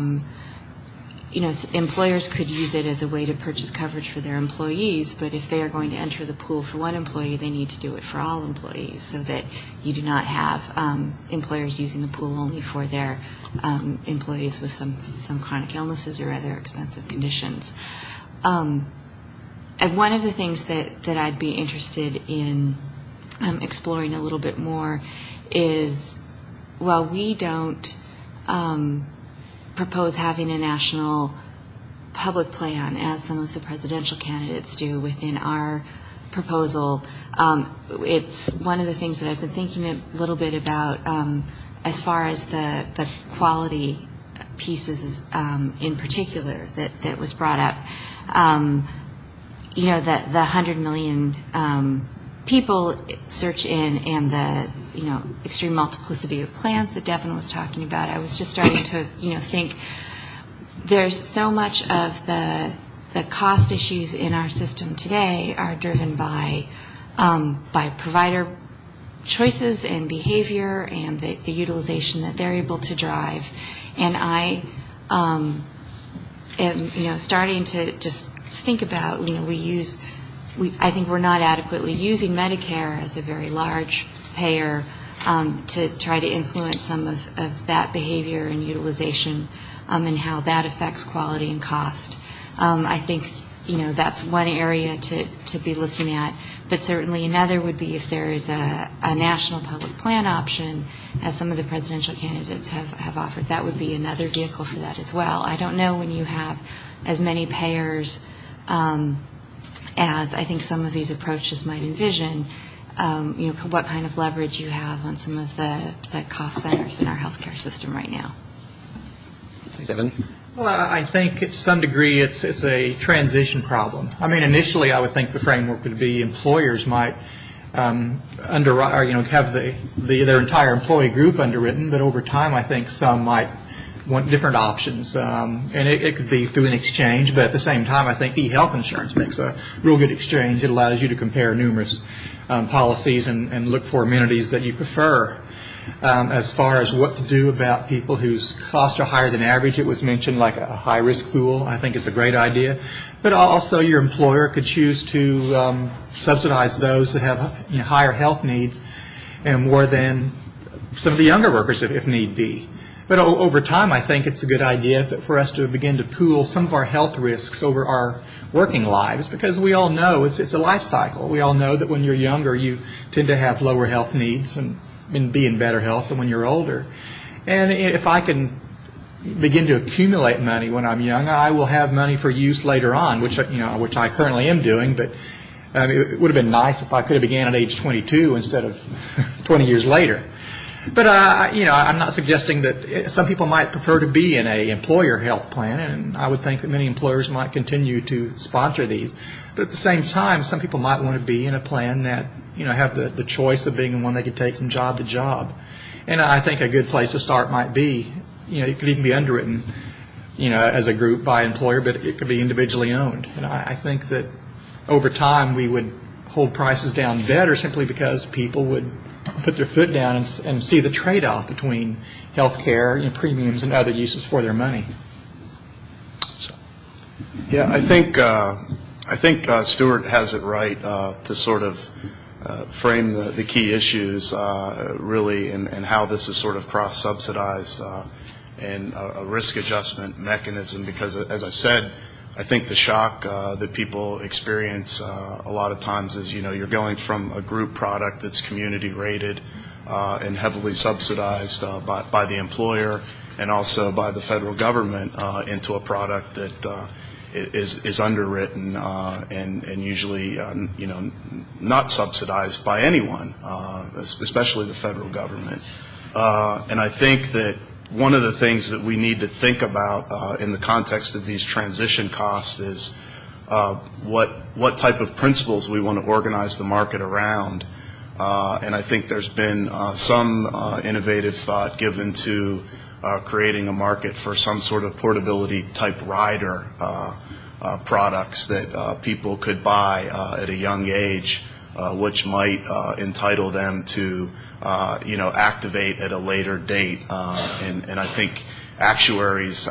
employers could use it as a way to purchase coverage for their employees, but if they are going to enter the pool for one employee, they need to do it for all employees so that you do not have employers using the pool only for their employees with some chronic illnesses or other expensive conditions. And one of the things that I'd be interested in exploring a little bit more is, while we don't propose having a national public plan as some of the presidential candidates do within our proposal, it's one of the things that I've been thinking a little bit about as far as the quality pieces in particular that was brought up. The 100 million people search in and the extreme multiplicity of plans that Devin was talking about. I was just starting to think there's so much of the cost issues in our system today are driven by provider choices and behavior and the utilization that they're able to drive. And I am starting to just think about I think we're not adequately using Medicare as a very large payer to try to influence some of that behavior and utilization and how that affects quality and cost. I think that's one area to be looking at, but certainly another would be if there is a national public plan option, as some of the presidential candidates have offered. That would be another vehicle for that as well. I don't know when you have as many payers as I think some of these approaches might envision, what kind of leverage you have on some of the cost centers in our healthcare system right now. Kevin? Well, I think to some degree it's a transition problem. I mean, initially I would think the framework would be employers might underwrite, or have their entire employee group underwritten, but over time I think some might want different options, and it could be through an exchange. But at the same time, I think e-health insurance makes a real good exchange. It allows you to compare numerous policies and look for amenities that you prefer. As far as what to do about people whose costs are higher than average, it was mentioned like a high-risk pool. I think it's a great idea. But also your employer could choose to subsidize those that have higher health needs and more than some of the younger workers if need be. But over time, I think it's a good idea for us to begin to pool some of our health risks over our working lives, because we all know it's a life cycle. We all know that when you're younger, you tend to have lower health needs and be in better health than when you're older. And if I can begin to accumulate money when I'm young, I will have money for use later on, which I currently am doing. But it would have been nice if I could have began at age 22 instead of 20 years later. But I'm not suggesting that some people might prefer to be in a employer health plan, and I would think that many employers might continue to sponsor these. But at the same time, some people might want to be in a plan that have the choice of being in one they could take from job to job. And I think a good place to start might be, it could even be underwritten, as a group by employer, but it could be individually owned. And I think that over time we would hold prices down better simply because people would put their foot down and see the trade-off between health care, premiums, and other uses for their money. Yeah, I think Stuart has it right to sort of frame the key issues really and how this is sort of cross-subsidized and a risk adjustment mechanism, because as I said, I think the shock that people experience a lot of times is, you're going from a group product that's community rated and heavily subsidized by the employer and also by the federal government into a product that is underwritten and usually not subsidized by anyone, especially the federal government. And I think that one of the things that we need to think about in the context of these transition costs is what type of principles we want to organize the market around. And I think there's been some innovative thought given to creating a market for some sort of portability type rider products that people could buy at a young age, which might entitle them to activate at a later date. And I think actuaries,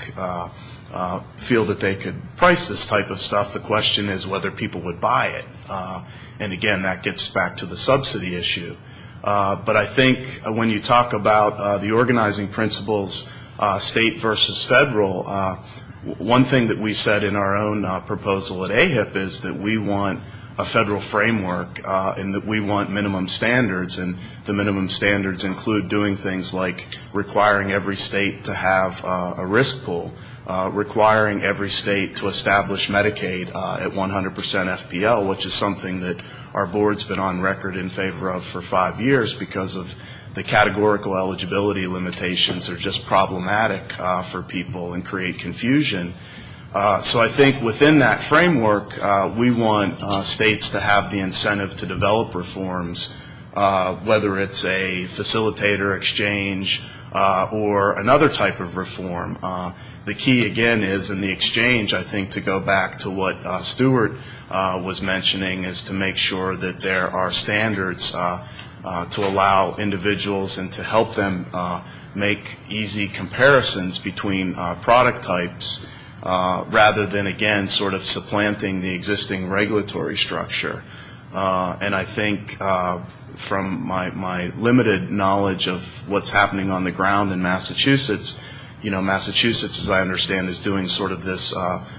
feel that they could price this type of stuff. The question is whether people would buy it. And again, that gets back to the subsidy issue. But I think when you talk about the organizing principles, state versus federal, one thing that we said in our own proposal at AHIP is that we want a federal framework and that we want minimum standards, and the minimum standards include doing things like requiring every state to have a risk pool, requiring every state to establish Medicaid at 100% FPL, which is something that our board's been on record in favor of for 5 years because of the categorical eligibility limitations are just problematic for people and create confusion. So I think within that framework, we want states to have the incentive to develop reforms, whether it's a facilitator exchange or another type of reform. The key, again, is in the exchange, I think, to go back to what Stuart was mentioning, is to make sure that there are standards to allow individuals and to help them make easy comparisons between product types, rather than, again, sort of supplanting the existing regulatory structure. And I think from my limited knowledge of what's happening on the ground in Massachusetts, Massachusetts, as I understand, is doing sort of this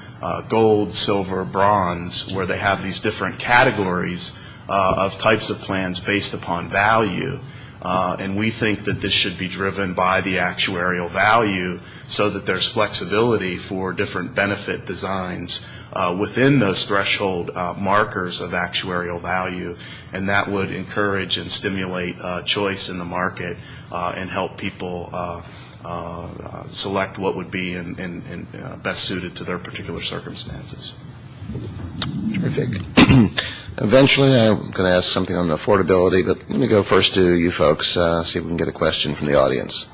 gold, silver, bronze, where they have these different categories of types of plans based upon value. And we think that this should be driven by the actuarial value so that there's flexibility for different benefit designs within those threshold markers of actuarial value, and that would encourage and stimulate choice in the market and help people select what would be best suited to their particular circumstances. Terrific. Eventually, I'm going to ask something on affordability, but let me go first to you folks, see if we can get a question from the audience.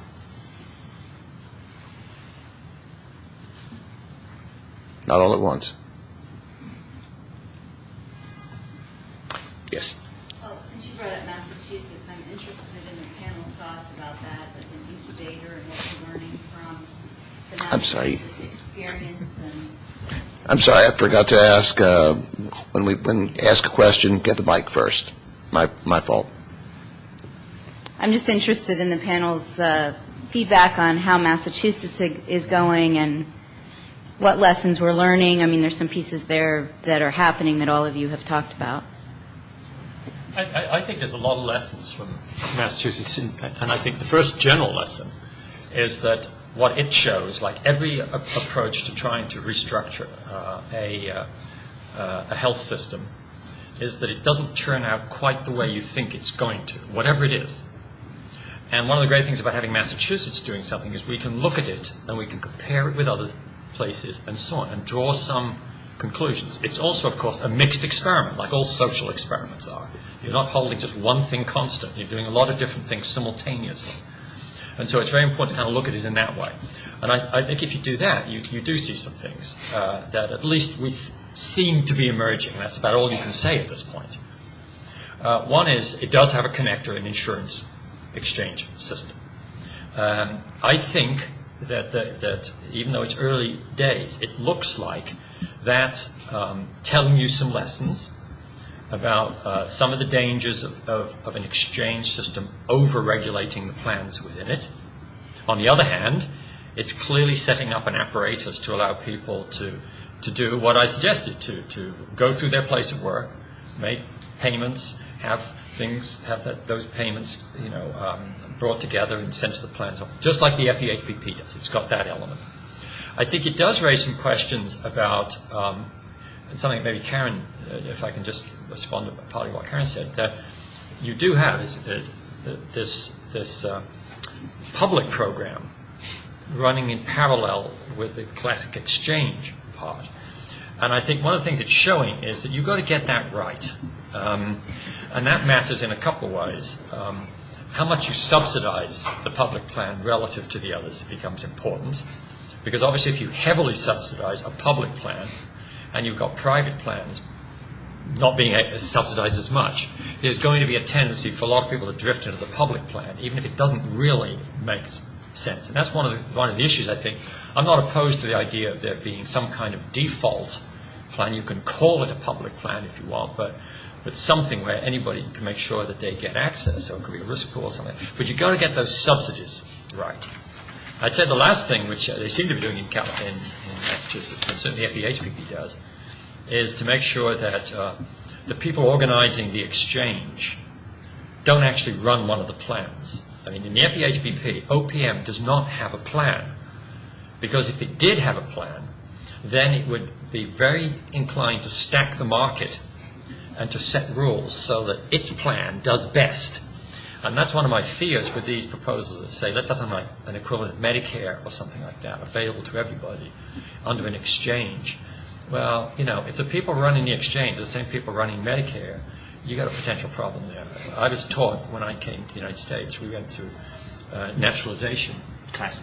Not all at once. Yes. Well, since you brought up Massachusetts, I'm interested in the panel's thoughts about that as an incubator and what you're learning from the Massachusetts experience. I'm sorry, I forgot to ask, when you ask a question, get the mic first. My fault. I'm just interested in the panel's feedback on how Massachusetts is going and what lessons we're learning. I mean, there's some pieces there that are happening that all of you have talked about. I think there's a lot of lessons from Massachusetts, and I think the first general lesson is that what it shows, like every approach to trying to restructure a health system, is that it doesn't turn out quite the way you think it's going to, whatever it is. And one of the great things about having Massachusetts doing something is we can look at it and we can compare it with other places and so on and draw some conclusions. It's also, of course, a mixed experiment, like all social experiments are. You're not holding just one thing constant. You're doing a lot of different things simultaneously. And so it's very important to kind of look at it in that way. And I think if you do that, you do see some things that at least we seem to be emerging. That's about all you can say at this point. One is it does have a connector, an insurance exchange system. I think that even though it's early days, it looks like that's telling you some lessons about some of the dangers of an exchange system over-regulating the plans within it. On the other hand, it's clearly setting up an apparatus to allow people to do what I suggested, to go through their place of work, make payments, have those payments brought together and sent to the plans, just like the FEHBP does. It's got that element. I think it does raise some questions about something maybe Karen, if I can just respond to partly what Karen said, that you do have this public program running in parallel with the classic exchange part. And I think one of the things it's showing is that you've got to get that right. And that matters in a couple of ways. How much you subsidize the public plan relative to the others becomes important. Because obviously if you heavily subsidize a public plan and you've got private plans not being subsidized as much, there's going to be a tendency for a lot of people to drift into the public plan, even if it doesn't really make sense. And that's one of the issues, I think. I'm not opposed to the idea of there being some kind of default plan. You can call it a public plan if you want, but something where anybody can make sure that they get access, so it could be a risk pool or something. But you've got to get those subsidies right. I'd say the last thing, which they seem to be doing in Massachusetts, and certainly FEHBP does, is to make sure that the people organizing the exchange don't actually run one of the plans. I mean, in the FEHBP, OPM does not have a plan, because if it did have a plan, then it would be very inclined to stack the market and to set rules so that its plan does best. And that's one of my fears with these proposals that say, let's have something like an equivalent of Medicare or something like that available to everybody under an exchange. Well, if the people running the exchange are the same people running Medicare, you got a potential problem there. I was taught when I came to the United States, we went to naturalization classes,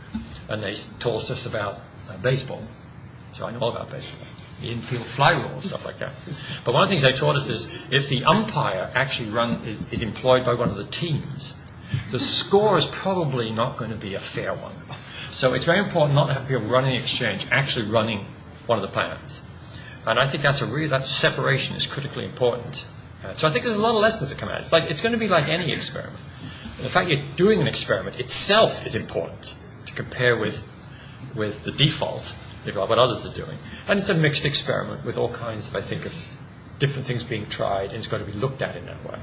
and they taught us about baseball. So I know all about baseball. The infield fly rule, stuff like that. But one of the things they taught us is if the umpire actually is employed by one of the teams, the score is probably not going to be a fair one. So it's very important not to have people running the exchange actually running one of the plans. And I think that separation is critically important. So I think there's a lot of lessons that come out. It's going to be like any experiment. The fact you're doing an experiment itself is important to compare with the default, what others are doing. And it's a mixed experiment with all kinds of, I think, of different things being tried, and it's got to be looked at in that way.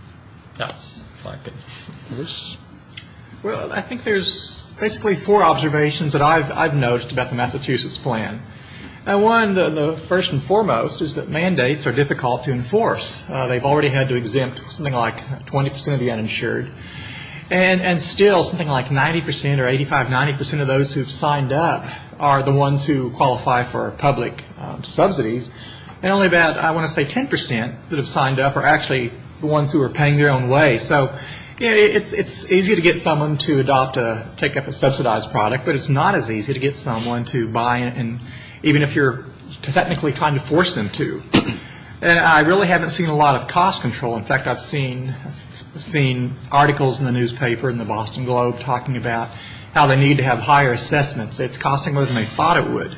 That's my opinion. Yes. Well, I think there's basically 4 observations that I've noticed about the Massachusetts plan. One, the first and foremost, is that mandates are difficult to enforce. They've already had to exempt something like 20% of the uninsured. And still, something like 90% or 85-90% of those who've signed up are the ones who qualify for public subsidies. And only about, I want to say, 10% that have signed up are actually the ones who are paying their own way. So it's easy to get someone to take up a subsidized product, but it's not as easy to get someone to buy it, and even if you're technically trying to force them to. And I really haven't seen a lot of cost control. In fact, I've seen articles in the newspaper, in the Boston Globe, talking about how they need to have higher assessments. It's costing more than they thought it would.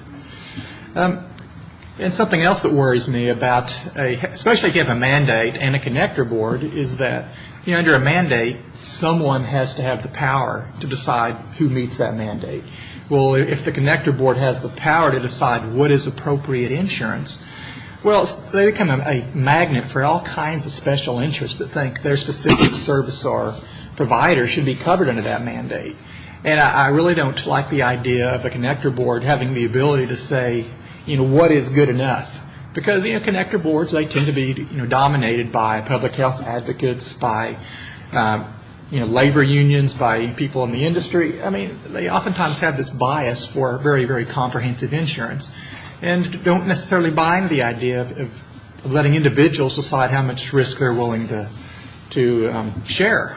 And something else that worries me about, especially if you have a mandate and a connector board, is that under a mandate, someone has to have the power to decide who meets that mandate. Well, if the connector board has the power to decide what is appropriate insurance, well, they become a magnet for all kinds of special interests that think their specific service or provider should be covered under that mandate. And I really don't like the idea of a connector board having the ability to say, what is good enough. Because, connector boards, they tend to be, dominated by public health advocates, by, labor unions, by people in the industry. I mean, they oftentimes have this bias for very, very comprehensive insurance and don't necessarily buy into the idea of letting individuals decide how much risk they're willing to share.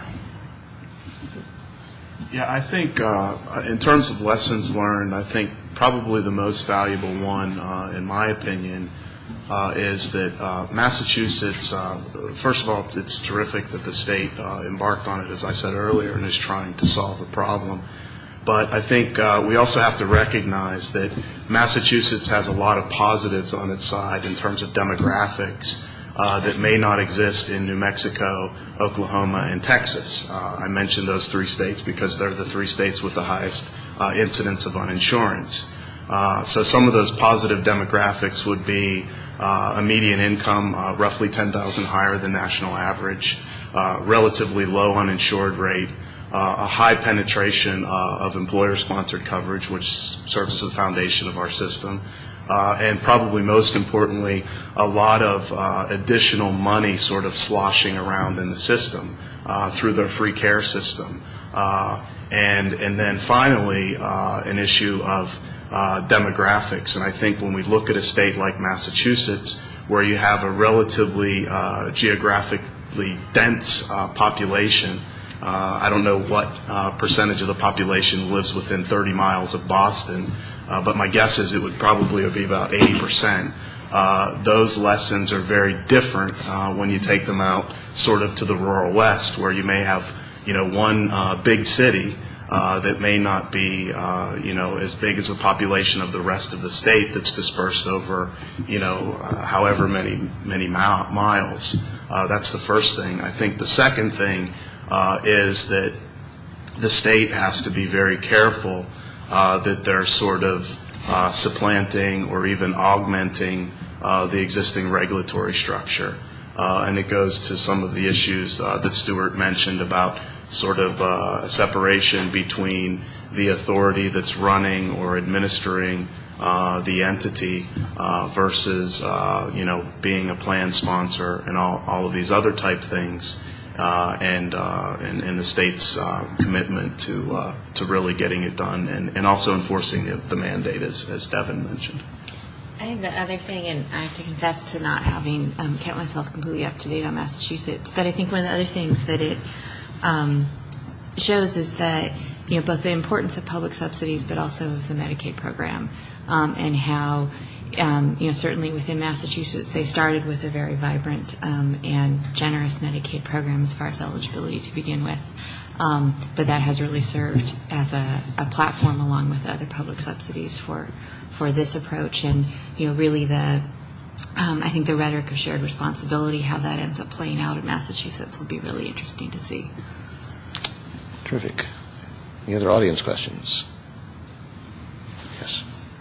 Yeah, I think in terms of lessons learned, I think probably the most valuable one, in my opinion, is that Massachusetts, first of all, it's terrific that the state embarked on it, as I said earlier, and is trying to solve the problem. But I think we also have to recognize that Massachusetts has a lot of positives on its side in terms of demographics that may not exist in New Mexico, Oklahoma, and Texas. I mentioned those three states because they're the three states with the highest incidence of uninsurance. So some of those positive demographics would be a median income roughly $10,000 higher than national average, relatively low uninsured rate, a high penetration of employer-sponsored coverage, which serves as the foundation of our system, and probably most importantly, a lot of additional money sort of sloshing around in the system through their free care system. And then finally, an issue of demographics. And I think when we look at a state like Massachusetts, where you have a relatively geographically dense population, I don't know what percentage of the population lives within 30 miles of Boston, but my guess is it would probably be about 80%. Those lessons are very different when you take them out sort of to the rural west, where you may have, one big city that may not be, as big as the population of the rest of the state that's dispersed over, however many miles. That's the first thing. I think the second thing is that the state has to be very careful that they're sort of supplanting or even augmenting the existing regulatory structure. And it goes to some of the issues that Stuart mentioned about sort of a separation between the authority that's running or administering the entity versus, being a plan sponsor and all of these other type things. And the state's commitment to really getting it done and also enforcing the mandate, as Devin mentioned. I think the other thing, and I have to confess to not having kept myself completely up to date on Massachusetts, but I think one of the other things that it shows is that both the importance of public subsidies, but also of the Medicaid program, and how certainly within Massachusetts, they started with a very vibrant and generous Medicaid program as far as eligibility to begin with. But that has really served as a platform along with other public subsidies for this approach. And, really I think the rhetoric of shared responsibility, how that ends up playing out in Massachusetts will be really interesting to see. Terrific. Any other audience questions? Yes.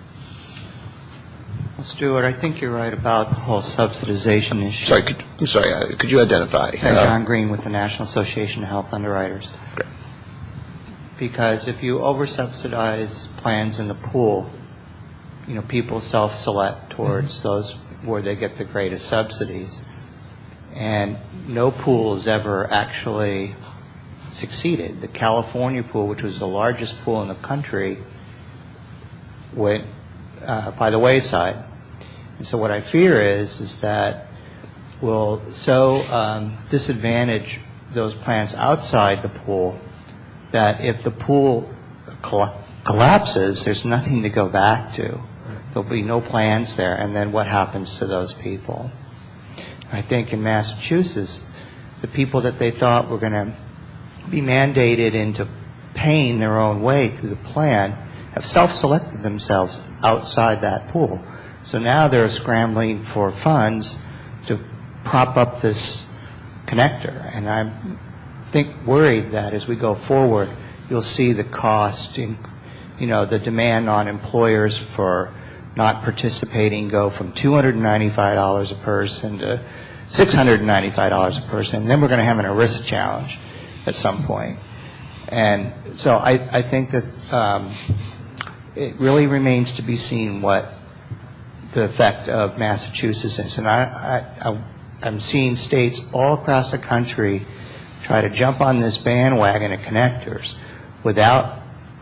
Well, Stuart, I think you're right about the whole subsidization issue. Could you identify? John Green with the National Association of Health Underwriters. Great. Because if you over-subsidize plans in the pool, people self-select towards those where they get the greatest subsidies. And no pool has ever actually succeeded. The California pool, which was the largest pool in the country, went by the wayside. And so what I fear is that we'll disadvantage those plants outside the pool that if the pool collapses, there's nothing to go back to. There'll be no plans there, and then what happens to those people? I think in Massachusetts, the people that they thought were going to be mandated into paying their own way through the plan have self-selected themselves outside that pool. So now they're scrambling for funds to prop up this connector. And I'm worried that as we go forward, you'll see the cost in, the demand on employers for not participating go from $295 a person to $695 a person. And then we're going to have an ERISA challenge at some point. And so I think that it really remains to be seen what the effect of Massachusetts is. And I'm seeing states all across the country try to jump on this bandwagon of connectors without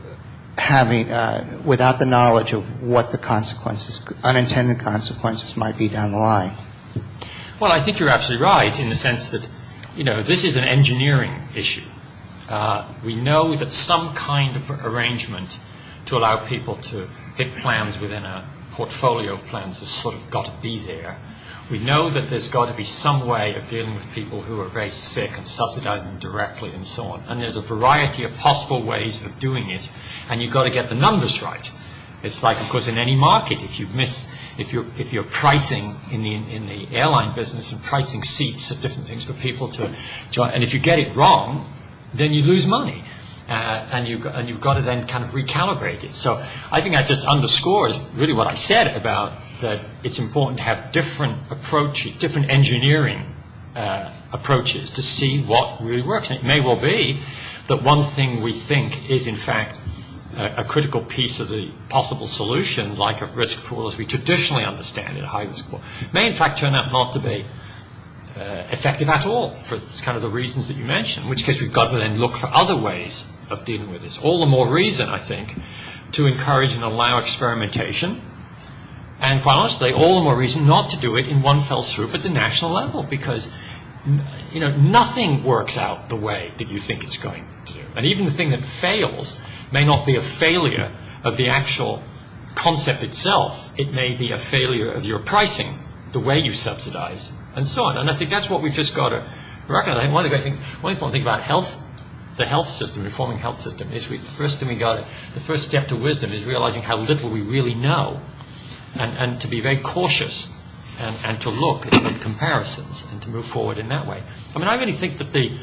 the knowledge of what the unintended consequences might be down the line. Well, I think you're absolutely right in the sense that, this is an engineering issue. We know that some kind of arrangement to allow people to pick plans within a portfolio of plans has sort of got to be there. We know that there's got to be some way of dealing with people who are very sick and subsidizing them directly and so on. And there's a variety of possible ways of doing it, and you've got to get the numbers right. It's like, of course, in any market, if you're pricing in the airline business and pricing seats at different things for people to join, and if you get it wrong, then you lose money. And you've got to then kind of recalibrate it. So I think that just underscores really what I said about that it's important to have different approaches, different engineering approaches to see what really works. And it may well be that one thing we think is in fact a critical piece of the possible solution, like a risk pool as we traditionally understand it, a high risk pool, may in fact turn out not to be effective at all for kind of the reasons that you mentioned, in which case we've got to then look for other ways of dealing with this. All the more reason, I think, to encourage and allow experimentation, and quite honestly, all the more reason not to do it in one fell swoop at the national level, because nothing works out the way that you think it's going to do. And even the thing that fails may not be a failure of the actual concept itself. It may be a failure of your pricing, the way you subsidize, and so on. And I think that's what we've just got to recognize. I think one important thing about the health system, reforming health system, is the first step to wisdom is realizing how little we really know, and to be very cautious and to look at comparisons and to move forward in that way. I mean, I really think that the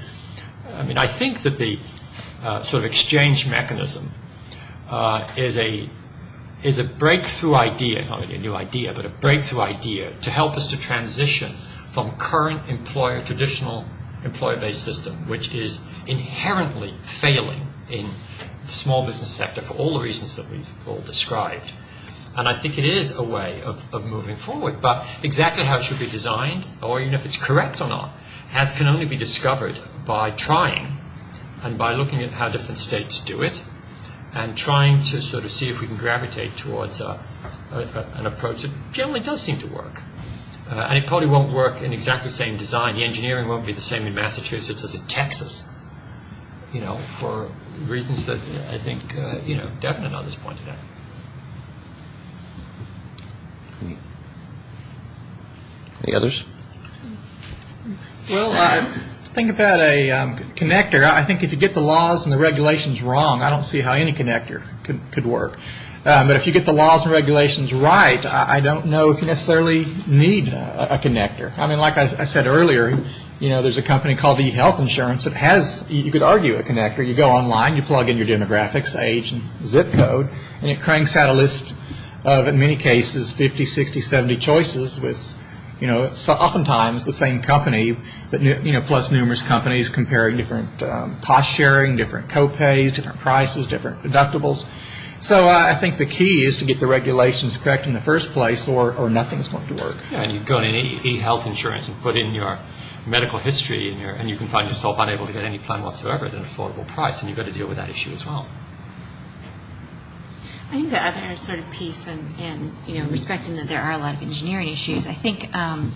sort of exchange mechanism is a breakthrough idea. It's not really a new idea, but a breakthrough idea to help us to transition from current traditional employer-based system, which is inherently failing in the small business sector for all the reasons that we've all described. And I think it is a way of moving forward. But exactly how it should be designed, or even if it's correct or not, can only be discovered by trying and by looking at how different states do it and trying to sort of see if we can gravitate towards an approach that generally does seem to work. And it probably won't work in exactly the same design. The engineering won't be the same in Massachusetts as in Texas, for reasons that I think, Devin and others pointed out. Any others? Well, think about a connector. I think if you get the laws and the regulations wrong, I don't see how any connector could work. But if you get the laws and regulations right, I don't know if you necessarily need a connector. I mean, like I said earlier, there's a company called eHealth Insurance that has, you could argue, a connector. You go online, you plug in your demographics, age, and zip code, and it cranks out a list of, in many cases, 50, 60, 70 choices with, so oftentimes the same company, but, plus numerous companies comparing different cost sharing, different co-pays, different prices, different deductibles. So I think the key is to get the regulations correct in the first place, or nothing's going to work. Yeah, and you go in e-health insurance and put in your medical history, and you can find yourself unable to get any plan whatsoever at an affordable price, and you've got to deal with that issue as well. I think the other sort of piece, and respecting that there are a lot of engineering issues, I think, in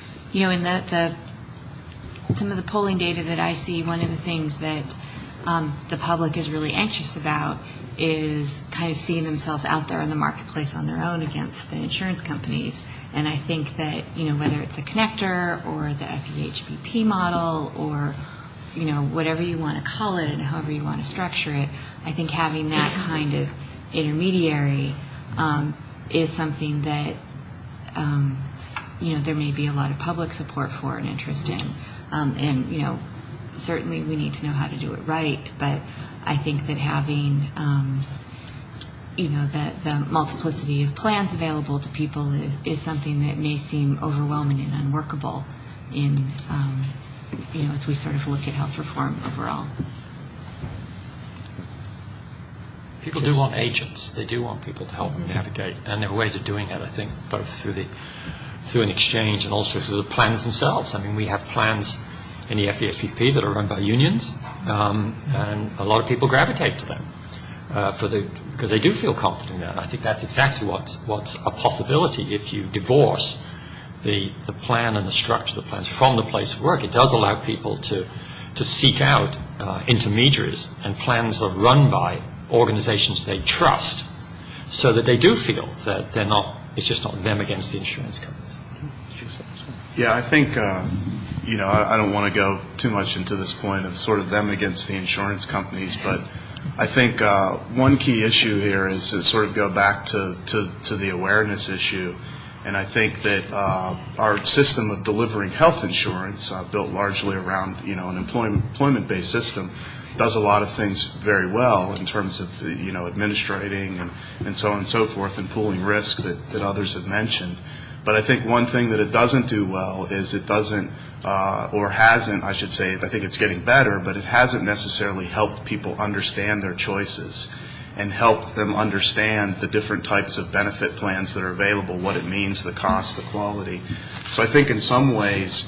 some of the polling data that I see, one of the things that the public is really anxious about is kind of seeing themselves out there in the marketplace on their own against the insurance companies. And I think that, whether it's a connector or the FEHBP model or, whatever you want to call it and however you want to structure it, I think having that kind of intermediary is something that, there may be a lot of public support for and interest in. And, certainly we need to know how to do it right, but I think that having, the multiplicity of plans available to people is something that may seem overwhelming and unworkable in, as we sort of look at health reform overall. People do want agents. They do want people to help them navigate, and there are ways of doing that, I think, both through an exchange and also through the plans themselves. I mean, we have plans in the FEHBP that are run by unions, and a lot of people gravitate to them because they do feel confident in that. I think that's exactly what's a possibility if you divorce the plan and the structure of the plans from the place of work. It does allow people to seek out intermediaries and plans that are run by organizations they trust, so that they do feel that it's just not them against the insurance companies. Yeah, I think, I don't want to go too much into this point of sort of them against the insurance companies, but I think one key issue here is to sort of go back to the awareness issue. And I think that our system of delivering health insurance, built largely around, an employment-based system, does a lot of things very well in terms of, administrating and so on and so forth, and pooling risk that others have mentioned. But I think one thing that it doesn't do well is it doesn't, or hasn't, I should say, I think it's getting better, but it hasn't necessarily helped people understand their choices and help them understand the different types of benefit plans that are available, what it means, the cost, the quality. So I think in some ways,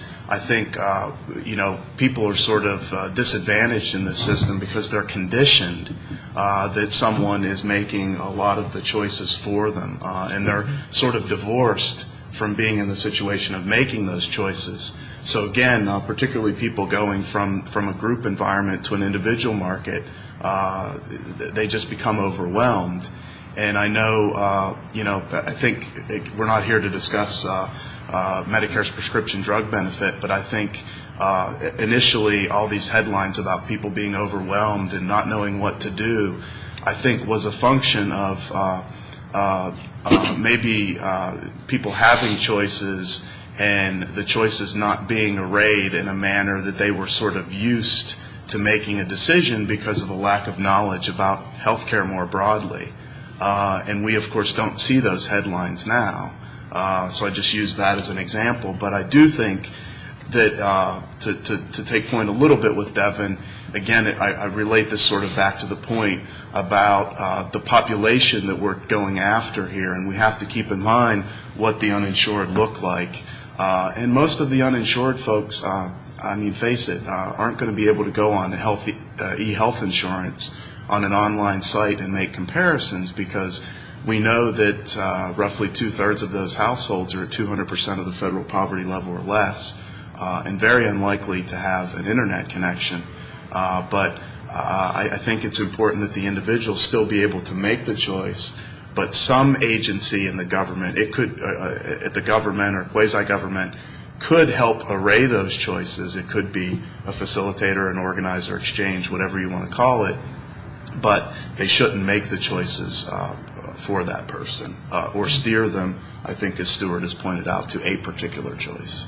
people are sort of disadvantaged in this system because they're conditioned that someone is making a lot of the choices for them, and they're sort of divorced from being in the situation of making those choices. So again, particularly people going from a group environment to an individual market, they just become overwhelmed. And I know, I think we're not here to discuss Medicare's prescription drug benefit, but I think initially all these headlines about people being overwhelmed and not knowing what to do, I think was a function of maybe people having choices and the choices not being arrayed in a manner that they were sort of used to making a decision because of a lack of knowledge about healthcare more broadly. And we, of course, don't see those headlines now. So I just use that as an example. But I do think that to take point a little bit with Devin, again, I relate this sort of back to the point about the population that we're going after here, and we have to keep in mind what the uninsured look like. And most of the uninsured folks, face it, aren't going to be able to go on e-health insurance on an online site and make comparisons, because we know that roughly 2/3 of those households are at 200% of the federal poverty level or less, and very unlikely to have an internet connection. But I think it's important that the individual still be able to make the choice, but some agency in the government, it could, at the government or quasi-government, could help array those choices. It could be a facilitator, an organizer, exchange, whatever you want to call it, but they shouldn't make the choices for that person or steer them, I think, as Stuart has pointed out, to a particular choice.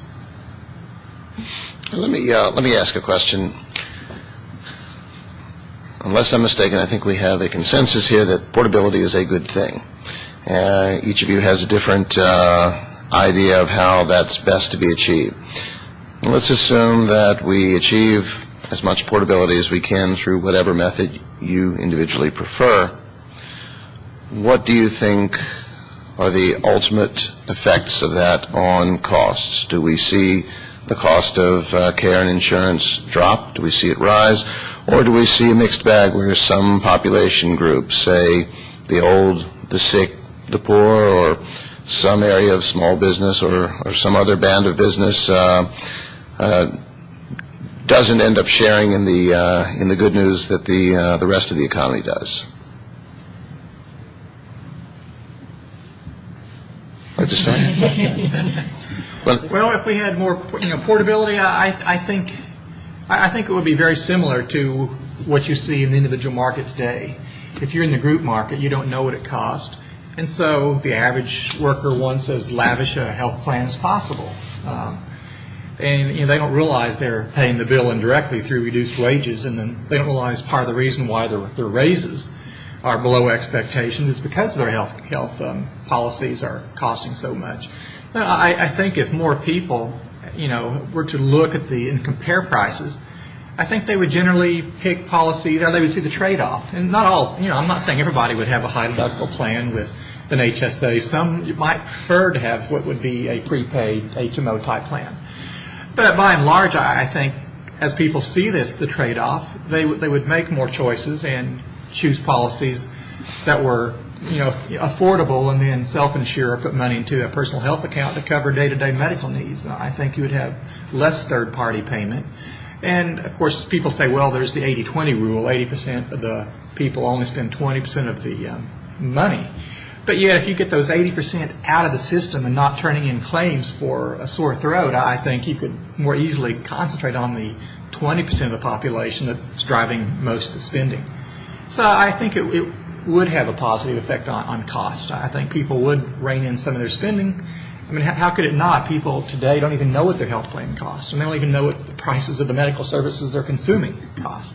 Let me ask a question. Unless I'm mistaken, I think we have a consensus here that portability is a good thing. Each of you has a different idea of how that's best to be achieved. Let's assume that we achieve as much portability as we can through whatever method you individually prefer. what do you think are the ultimate effects of that on costs? Do we see the cost of care and insurance drop? Do we see it rise? Or do we see a mixed bag where some population groups, say the old, the sick, the poor, or some area of small business or some other band of business doesn't end up sharing in the good news that the rest of the economy does? To start? Well, if we had more, portability, I think it would be very similar to what you see in the individual market today. If you're in the group market, you don't know what it costs, and so the average worker wants as lavish a health plan as possible, and they don't realize they're paying the bill indirectly through reduced wages, and then they don't realize part of the reason why their raises are below expectations is because their health policies are costing so much. So I think if more people, were to look at and compare prices, I think they would generally pick policies, or they would see the trade-off. And not all, I'm not saying everybody would have a high deductible plan with an HSA. Some might prefer to have what would be a prepaid HMO type plan. But by and large, I think as people see the trade-off, they would make more choices and choose policies that were, affordable, and then self-insure or put money into a personal health account to cover day-to-day medical needs. I think you would have less third-party payment. And, of course, people say, well, there's the 80-20 rule. 80% of the people only spend 20% of the money. But yet, if you get those 80% out of the system and not turning in claims for a sore throat, I think you could more easily concentrate on the 20% of the population that's driving most of the spending. So I think it would have a positive effect on cost. I think people would rein in some of their spending. I mean, how could it not? People today don't even know what their health plan costs, and they don't even know what the prices of the medical services they're consuming cost.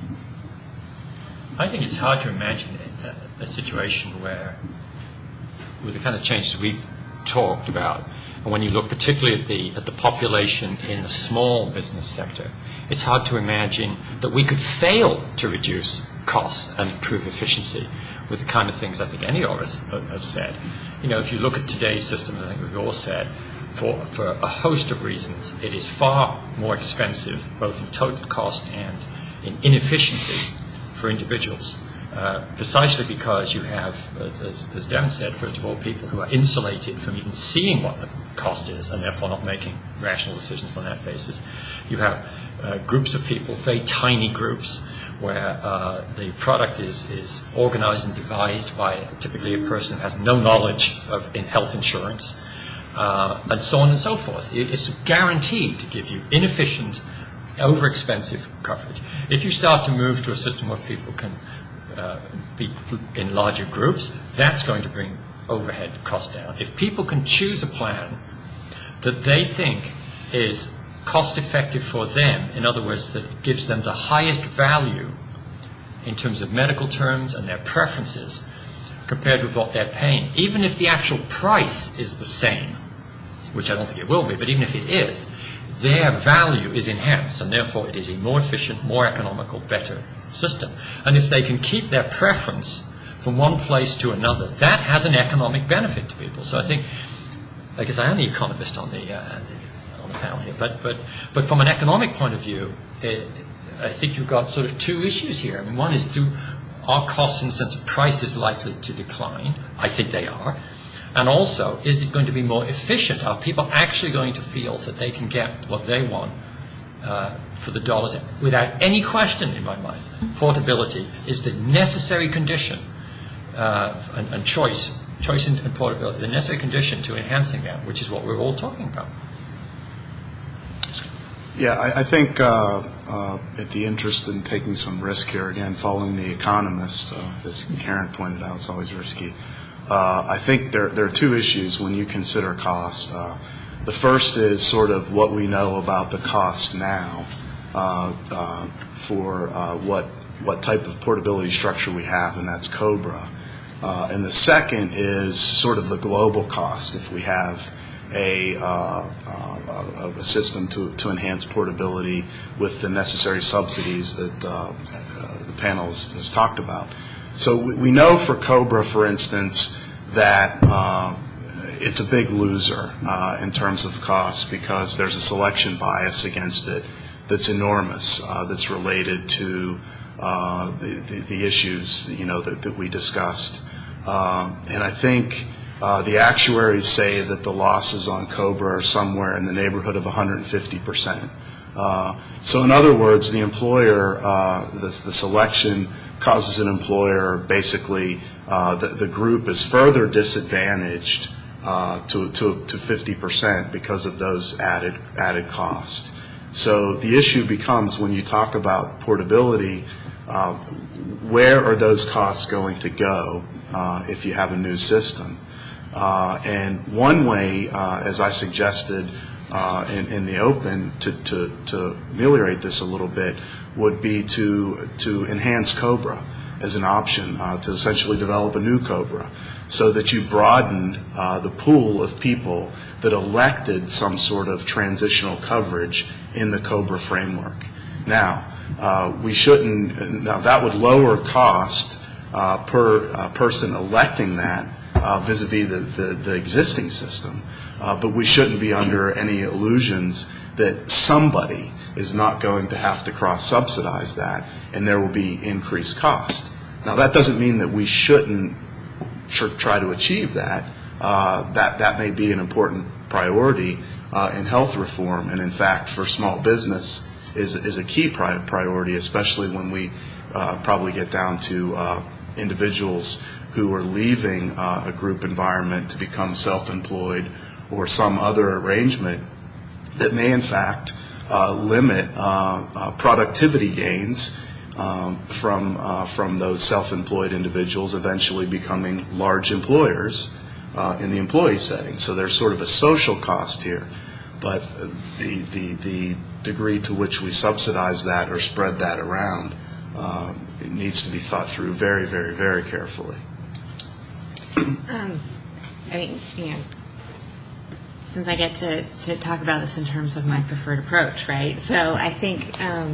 I think it's hard to imagine a situation where, with the kind of changes we've talked about, and when you look particularly at the population in the small business sector, it's hard to imagine that we could fail to reduce costs and improve efficiency with the kind of things I think any of us have said. If you look at today's system, I think we've all said, for a host of reasons, it is far more expensive, both in total cost and in inefficiency for individuals. Precisely because you have, as Devin said, first of all, people who are insulated from even seeing what the cost is and therefore not making rational decisions on that basis. You have groups of people, very tiny groups, where the product is organized and devised by typically a person who has no knowledge in health insurance, and so on and so forth. It's guaranteed to give you inefficient, over-expensive coverage. If you start to move to a system where people can be in larger groups, that's going to bring overhead costs down. If people can choose a plan that they think is cost effective for them, in other words, that gives them the highest value in terms of medical terms and their preferences compared with what they're paying, even if the actual price is the same, which I don't think it will be, but even if it is, their value is enhanced, and therefore it is a more efficient, more economical, better system. And if they can keep their preference from one place to another, that has an economic benefit to people. So I think, I guess I am the economist on the panel here, but from an economic point of view, I think you've got sort of two issues here. I mean, one is, are costs in the sense of prices likely to decline? I think they are. And also, is it going to be more efficient? Are people actually going to feel that they can get what they want for the dollars without any question in my mind? Portability is the necessary condition, and choice and portability, the necessary condition to enhancing that, which is what we're all talking about. Yeah, I think at the interest in taking some risk here, again, following the economist, as Karen pointed out, it's always risky. I think there are two issues when you consider cost. The first is sort of what we know about the cost now for what type of portability structure we have, and that's COBRA. And the second is sort of the global cost if we have a system to enhance portability with the necessary subsidies that the panel has talked about. So we know for COBRA, for instance, that it's a big loser in terms of cost because there's a selection bias against it that's enormous, that's related to the issues, that we discussed. And I think the actuaries say that the losses on COBRA are somewhere in the neighborhood of 150%. So in other words, the employer, the selection causes an employer, basically, the group is further disadvantaged to 50% because of those added costs. So the issue becomes, when you talk about portability, where are those costs going to go if you have a new system? And one way, as I suggested in the open, to ameliorate this a little bit, would be to enhance COBRA as an option, to essentially develop a new COBRA, so that you broaden the pool of people that elected some sort of transitional coverage in the COBRA framework. Now, now that would lower cost per person electing that vis-a-vis the existing system, but we shouldn't be under any illusions that somebody is not going to have to cross-subsidize that, and there will be increased cost. Now, that doesn't mean that we shouldn't try to achieve that. That may be an important priority in health reform, and in fact, for small business, is a key priority, especially when we probably get down to individuals who are leaving a group environment to become self-employed or some other arrangement that may in fact limit productivity gains from those self-employed individuals eventually becoming large employers in the employee setting. So there's sort of a social cost here, but the degree to which we subsidize that or spread that around, it needs to be thought through very, very, very carefully. Since I get to talk about this in terms of my preferred approach, right? So I think,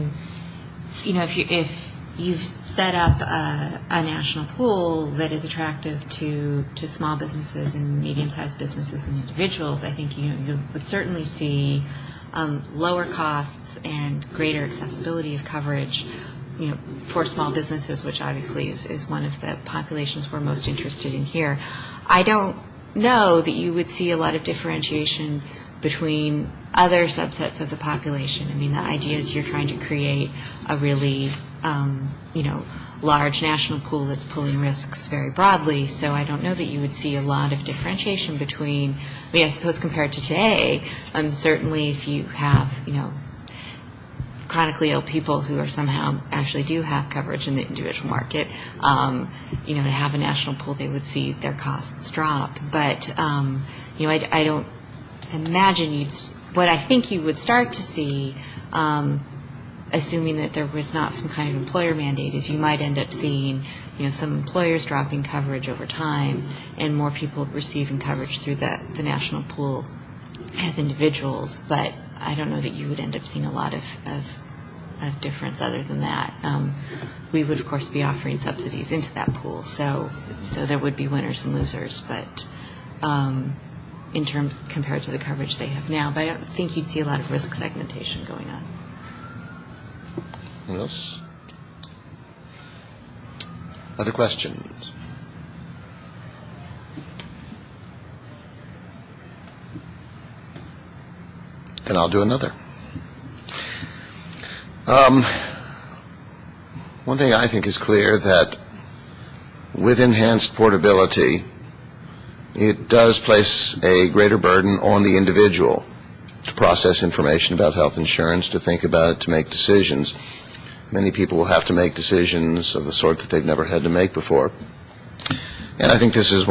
if you've set up a national pool that is attractive to small businesses and medium-sized businesses and individuals, I think you would certainly see lower costs and greater accessibility of coverage, for small businesses, which obviously is one of the populations we're most interested in here. I don't know that you would see a lot of differentiation between other subsets of the population. I mean, the idea is you're trying to create a really, large national pool that's pulling risks very broadly. So I don't know that you would see a lot of differentiation between, I suppose compared to today, certainly if you have, chronically ill people who are somehow actually do have coverage in the individual market, to have a national pool, they would see their costs drop. But, I don't imagine what I think you would start to see, assuming that there was not some kind of employer mandate, is you might end up seeing, some employers dropping coverage over time and more people receiving coverage through the national pool as individuals. But I don't know that you would end up seeing a lot of difference other than that. We would, of course, be offering subsidies into that pool, so there would be winners and losers, but in terms compared to the coverage they have now. But I don't think you'd see a lot of risk segmentation going on. Anyone else? Other questions? And I'll do another. One thing I think is clear, that with enhanced portability, it does place a greater burden on the individual to process information about health insurance, to think about it, to make decisions. Many people will have to make decisions of the sort that they've never had to make before. And I think this is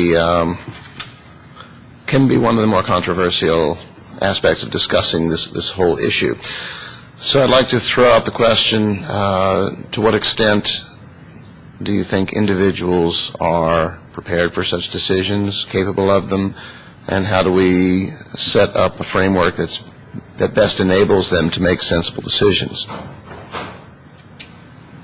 can be one of the more controversial aspects of discussing this whole issue. So I'd like to throw out the question, to what extent do you think individuals are prepared for such decisions, capable of them, and how do we set up a framework that best enables them to make sensible decisions?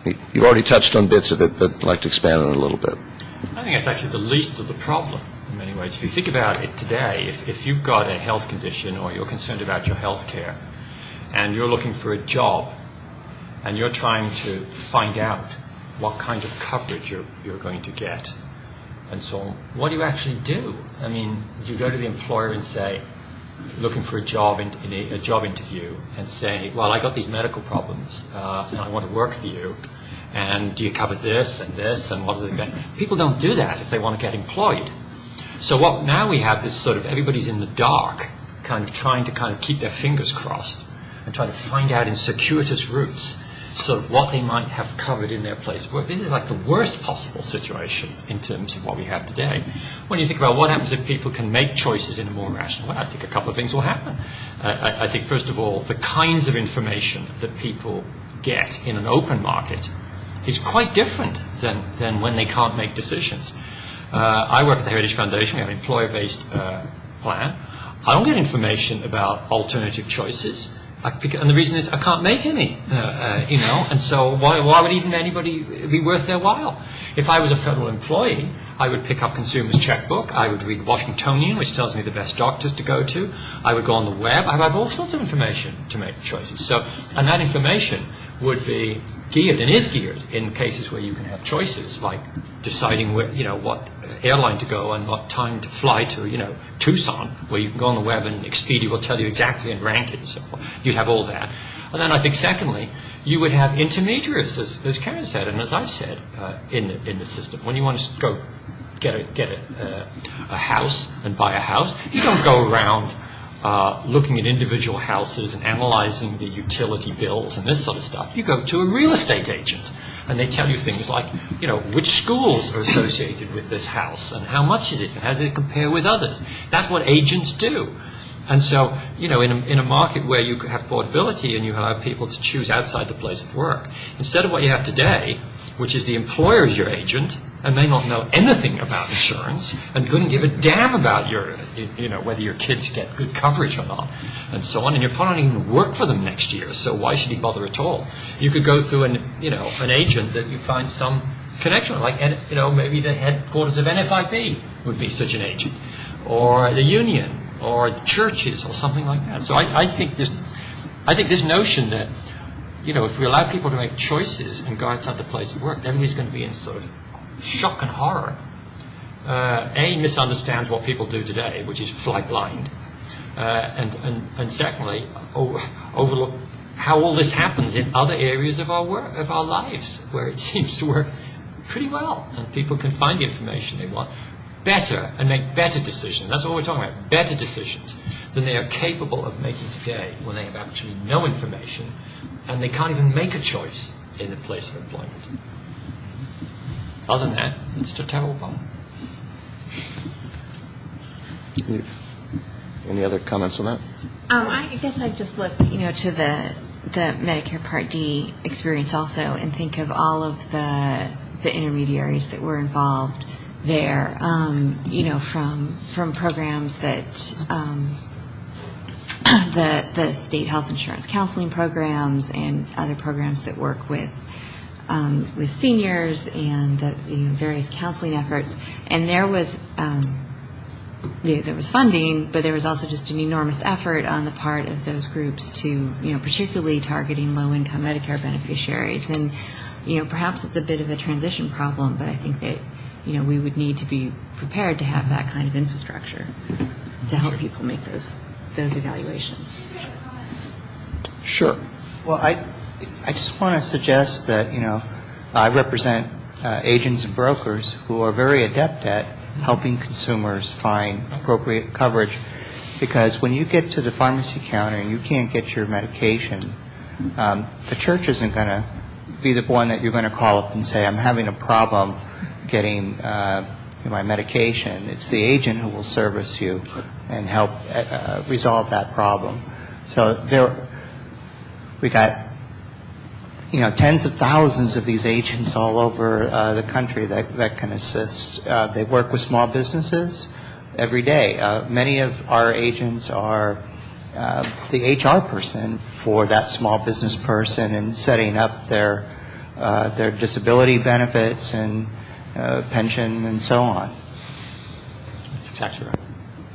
You've already touched on bits of it, but I'd like to expand on it a little bit. I think it's actually the least of the problem in many ways. If you think about it today, if you've got a health condition or you're concerned about your health care and you're looking for a job and you're trying to find out what kind of coverage you're going to get and so on, what do you actually do? I mean, do you go to the employer and say, looking for a job in a job interview and say, well, I got these medical problems and I want to work for you, and do you cover this and what are the people don't do that if they want to get employed. So what now we have this sort of everybody's in the dark, kind of trying to keep their fingers crossed and trying to find out in circuitous routes sort of what they might have covered in their place of work. This is like the worst possible situation in terms of what we have today. When you think about what happens if people can make choices in a more rational way, I think a couple of things will happen. I think, first of all, the kinds of information that people get in an open market is quite different than when they can't make decisions. I work at the Heritage Foundation. We have an employer-based plan. I don't get information about alternative choices. And the reason is I can't make any, and so why would even anybody be worth their while? If I was a federal employee, I would pick up Consumer's Checkbook, I would read Washingtonian, which tells me the best doctors to go to, I would go on the web, I would have all sorts of information to make choices. And that information would be geared and is geared in cases where you can have choices, like deciding where, what airline to go and what time to fly to, Tucson, where you can go on the web and Expedia will tell you exactly and rank it and so forth. You'd have all that. And then I think secondly, you would have intermediaries, as Karen said, and as I've said, in the system. When you want to go get a house and buy a house, you don't go around looking at individual houses and analyzing the utility bills and this sort of stuff. You go to a real estate agent and they tell you things like, which schools are associated with this house and how much is it and how does it compare with others. That's what agents do. And so, in a market where you have portability and you allow people to choose outside the place of work, instead of what you have today, which is the employer is your agent and may not know anything about insurance and couldn't give a damn about whether your kids get good coverage or not, and so on, and you're probably not even work for them next year, so why should he bother at all? You could go through an agent that you find some connection, like maybe the headquarters of NFIB would be such an agent, or the union, or churches, or something like that. So I think this notion that if we allow people to make choices and go outside the place of work, everybody's going to be in sort of shock and horror. Misunderstands what people do today, which is fly blind, and secondly, overlook how all this happens in other areas of our lives, where it seems to work pretty well, and people can find the information they want better and make better decisions. That's what we're talking about, better decisions than they are capable of making today when they have actually no information and they can't even make a choice in the place of employment. Other than that, it's a terrible problem. Any other comments on that? I guess I'd just look, to the Medicare Part D experience also and think of all of the intermediaries that were involved there, from programs that the state health insurance counseling programs and other programs that work with seniors and the various counseling efforts. And there was funding, but there was also just an enormous effort on the part of those groups to, particularly targeting low-income Medicare beneficiaries. And, perhaps it's a bit of a transition problem, but I think that we would need to be prepared to have that kind of infrastructure to help people make those evaluations. Sure. Well, I just want to suggest that, I represent agents and brokers who are very adept at helping consumers find appropriate coverage, because when you get to the pharmacy counter and you can't get your medication, the church isn't going to be the one that you're going to call up and say, I'm having a problem getting my medication. It's the agent who will service you and help resolve that problem. So we got tens of thousands of these agents all over the country that can assist. They work with small businesses every day. Many of our agents are the HR person for that small business person and setting up their their disability benefits and pension and so on. That's exactly right.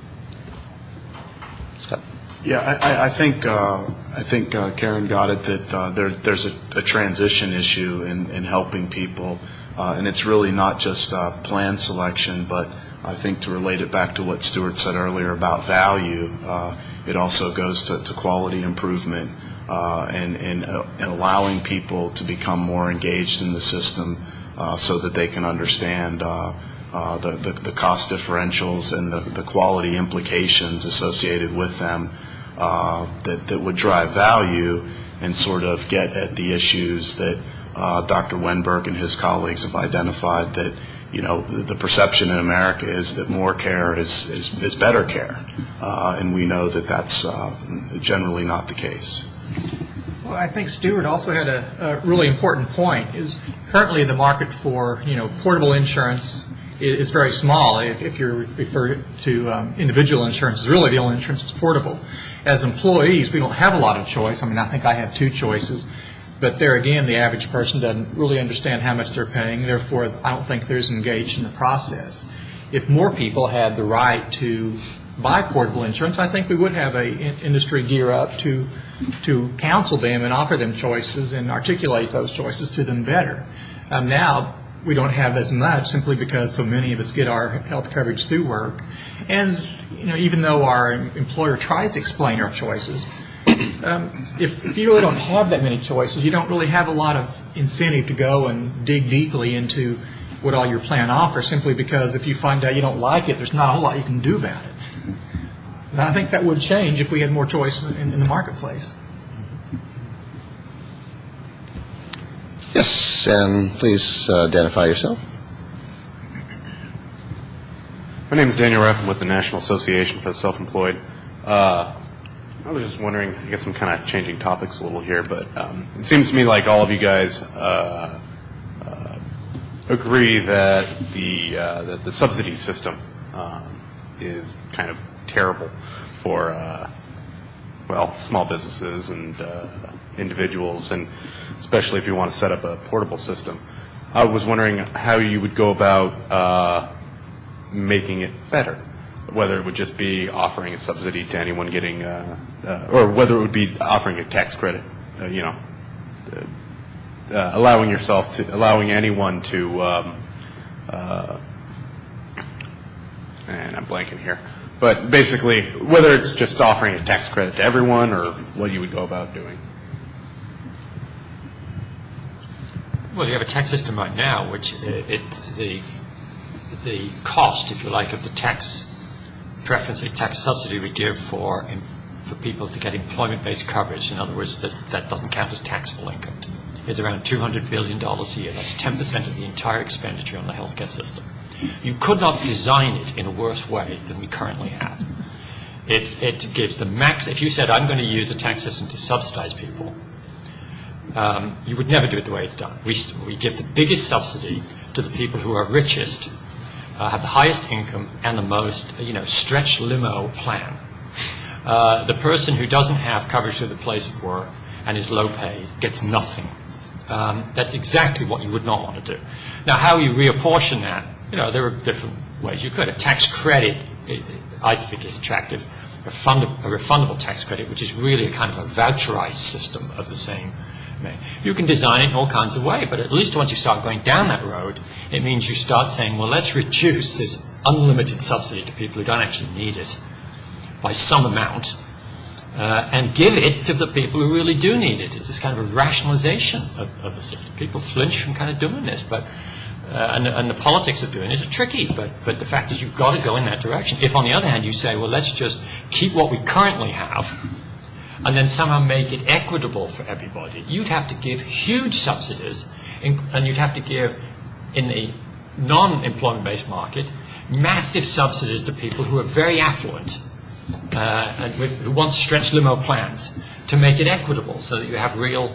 Scott? Yeah, I think Karen got it that there's a transition issue in helping people, and it's really not just plan selection, but I think to relate it back to what Stuart said earlier about value, it also goes to quality improvement and allowing people to become more engaged in the system so that they can understand the cost differentials and the quality implications associated with them that would drive value and sort of get at the issues that Dr. Wenberg and his colleagues have identified, that the perception in America is that more care is better care, and we know that that's generally not the case. Well, I think Stuart also had a really important point. Is currently the market for portable insurance is very small. If you refer to individual insurance, it's really the only insurance that's portable. As employees, we don't have a lot of choice. I mean, I think I have two choices. But there again, the average person doesn't really understand how much they're paying. Therefore, I don't think they're as engaged in the process. If more people had the right to buy portable insurance, I think we would have an industry gear up to counsel them and offer them choices and articulate those choices to them better. Now, we don't have as much simply because so many of us get our health coverage through work. And, even though our employer tries to explain our choices, if you really don't have that many choices, you don't really have a lot of incentive to go and dig deeply into what all your plan offers, simply because if you find out you don't like it, there's not a whole lot you can do about it. And I think that would change if we had more choice in the marketplace. Yes, and please identify yourself. My name is Daniel Reff. I'm with the National Association for the Self-Employed. I was just wondering, I guess I'm kind of changing topics a little here, but it seems to me like all of you guys agree that the subsidy system is kind of terrible for small businesses and individuals, and especially if you want to set up a portable system. I was wondering how you would go about making it better, whether it would just be offering a subsidy to anyone getting, or whether it would be offering a tax credit, allowing anyone to, and I'm blanking here, but basically whether it's just offering a tax credit to everyone or what you would go about doing. Well, you have a tax system right now, which the cost, if you like, of the tax preferences, tax subsidy we give for people to get employment-based coverage, in other words, that doesn't count as taxable income, is around $200 billion a year. That's 10% of the entire expenditure on the healthcare system. You could not design it in a worse way than we currently have. It gives the max. If you said, I'm going to use the tax system to subsidize people, you would never do it the way it's done. We give the biggest subsidy to the people who are richest, have the highest income and the most, stretch limo plan. The person who doesn't have coverage through the place of work and is low paid gets nothing. That's exactly what you would not want to do. Now, how you reapportion that, there are different ways you could. A tax credit, I think, is attractive. A refundable tax credit, which is really a kind of a voucherized system of the same. You can design it in all kinds of ways, but at least once you start going down that road, it means you start saying, well, let's reduce this unlimited subsidy to people who don't actually need it by some amount, and give it to the people who really do need it. It's this kind of a rationalization of the system. People flinch from kind of doing this, but and the politics of doing it are tricky, but the fact is you've got to go in that direction. If, on the other hand, you say, well, let's just keep what we currently have, and then somehow make it equitable for everybody, you'd have to give huge subsidies, and you'd have to give, in the non-employment-based market, massive subsidies to people who are very affluent, and who want stretch limo plans, to make it equitable so that you have real,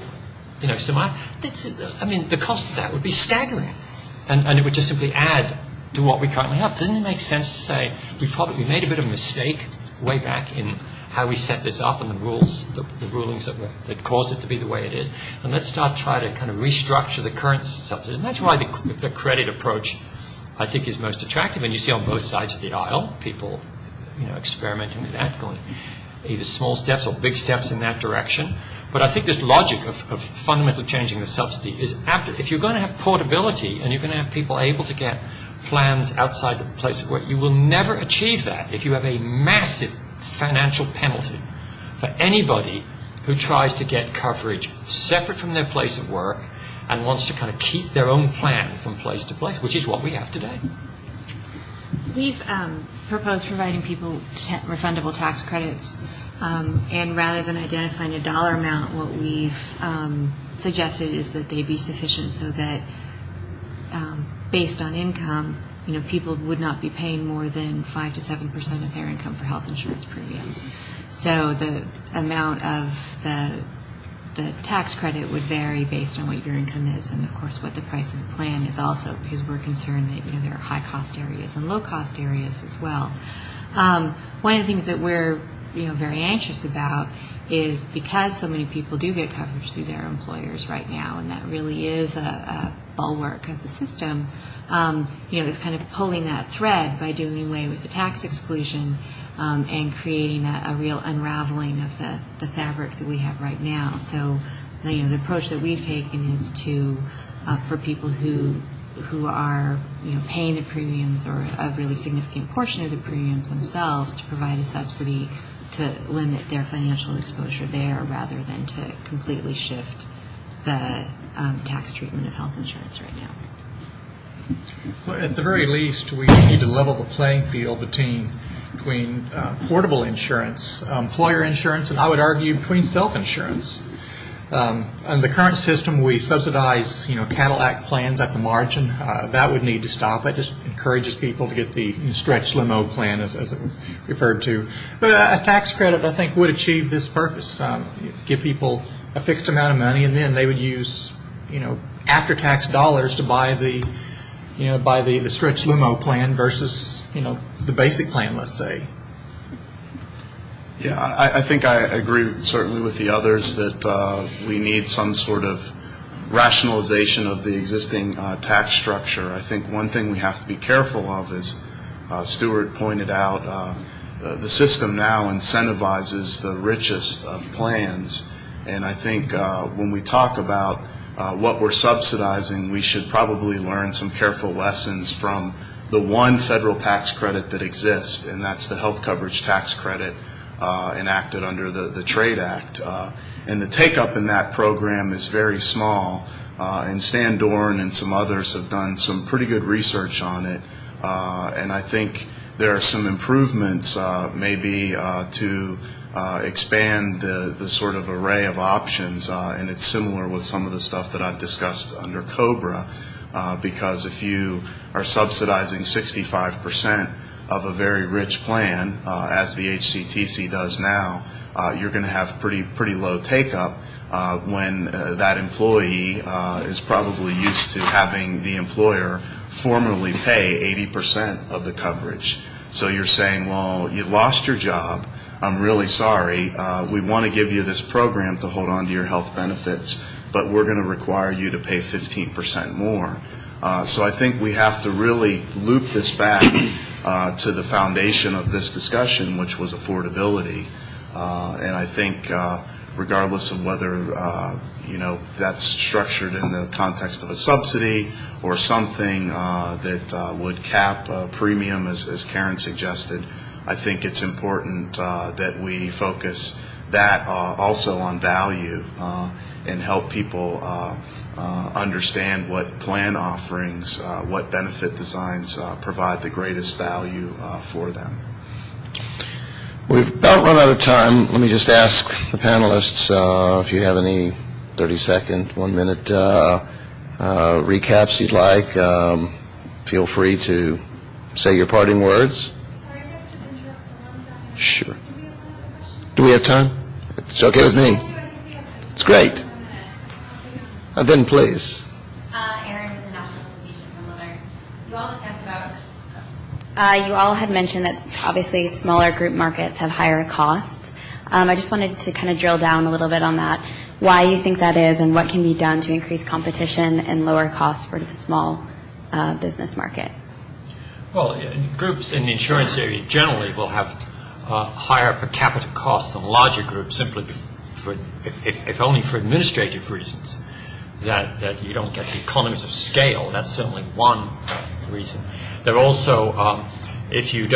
the cost of that would be staggering, and it would just simply add to what we currently have. Doesn't it make sense to say we made a bit of a mistake way back in how we set this up and the rules, the rulings that caused it to be the way it is. And let's try to kind of restructure the current subsidies. And that's why the credit approach, I think, is most attractive. And you see on both sides of the aisle people, experimenting with that, going either small steps or big steps in that direction. But I think this logic of fundamentally changing the subsidy is if you're going to have portability and you're going to have people able to get plans outside the place of work, you will never achieve that if you have a massive financial penalty for anybody who tries to get coverage separate from their place of work and wants to kind of keep their own plan from place to place, which is what we have today. We've proposed providing people refundable tax credits, and rather than identifying a dollar amount, what we've suggested is that they be sufficient so that based on income, people would not be paying more than 5 to 7% of their income for health insurance premiums. So the amount of the tax credit would vary based on what your income is, and of course what the price of the plan is also, because we're concerned that there are high cost areas and low cost areas as well. One of the things that we're very anxious about is because so many people do get coverage through their employers right now, and that really is a bulwark of the system. It's kind of pulling that thread by doing away with the tax exclusion and creating a real unraveling of the fabric that we have right now. So, the approach that we've taken is to for people who are paying the premiums or a really significant portion of the premiums themselves to provide a subsidy to limit their financial exposure there rather than to completely shift the tax treatment of health insurance right now. Well, at the very least, we need to level the playing field between portable insurance, employer insurance, and I would argue between self-insurance. Under the current system, we subsidize, Cadillac plans at the margin. That would need to stop. That just encourages people to get the stretch limo plan, as it was referred to. But a tax credit, I think, would achieve this purpose. Give people a fixed amount of money, and then they would use, after-tax dollars to buy the stretch limo plan versus, the basic plan, let's say. Yeah, I think I agree certainly with the others that we need some sort of rationalization of the existing tax structure. I think one thing we have to be careful of is, Stuart pointed out, the system now incentivizes the richest of plans. And I think when we talk about what we're subsidizing, we should probably learn some careful lessons from the one federal tax credit that exists, and that's the health coverage tax credit enacted under the Trade Act. And the take-up in that program is very small, and Stan Dorn and some others have done some pretty good research on it. And I think there are some improvements maybe to expand the sort of array of options, and it's similar with some of the stuff that I've discussed under COBRA, because if you are subsidizing 65% of a very rich plan, as the HCTC does now, you're going to have pretty low take-up when that employee is probably used to having the employer formally pay 80% of the coverage. So you're saying, well, you lost your job. I'm really sorry. We want to give you this program to hold on to your health benefits, but we're going to require you to pay 15% more. So I think we have to really loop this back to the foundation of this discussion, which was affordability. And I think regardless of whether that's structured in the context of a subsidy or something that would cap a premium, as Karen suggested, I think it's important that we focus that also on value and help people understand what plan offerings, what benefit designs provide the greatest value for them. We've about run out of time. Let me just ask the panelists if you have any 30-second, 1-minute recaps you'd like. Feel free to say your parting words. Sorry, if I could just interrupt for 1 second. Sure. Do we have time? It's okay with me. It's great. Then please. Erin with the National Association for Mother. You all had mentioned that obviously smaller group markets have higher costs. I just wanted to kind of drill down a little bit on that, why you think that is and what can be done to increase competition and lower costs for the small business market. Well, groups in the insurance area generally will have higher per capita costs than larger groups, simply if only for administrative reasons, that you don't get the economies of scale. That's certainly one reason. There are also, if you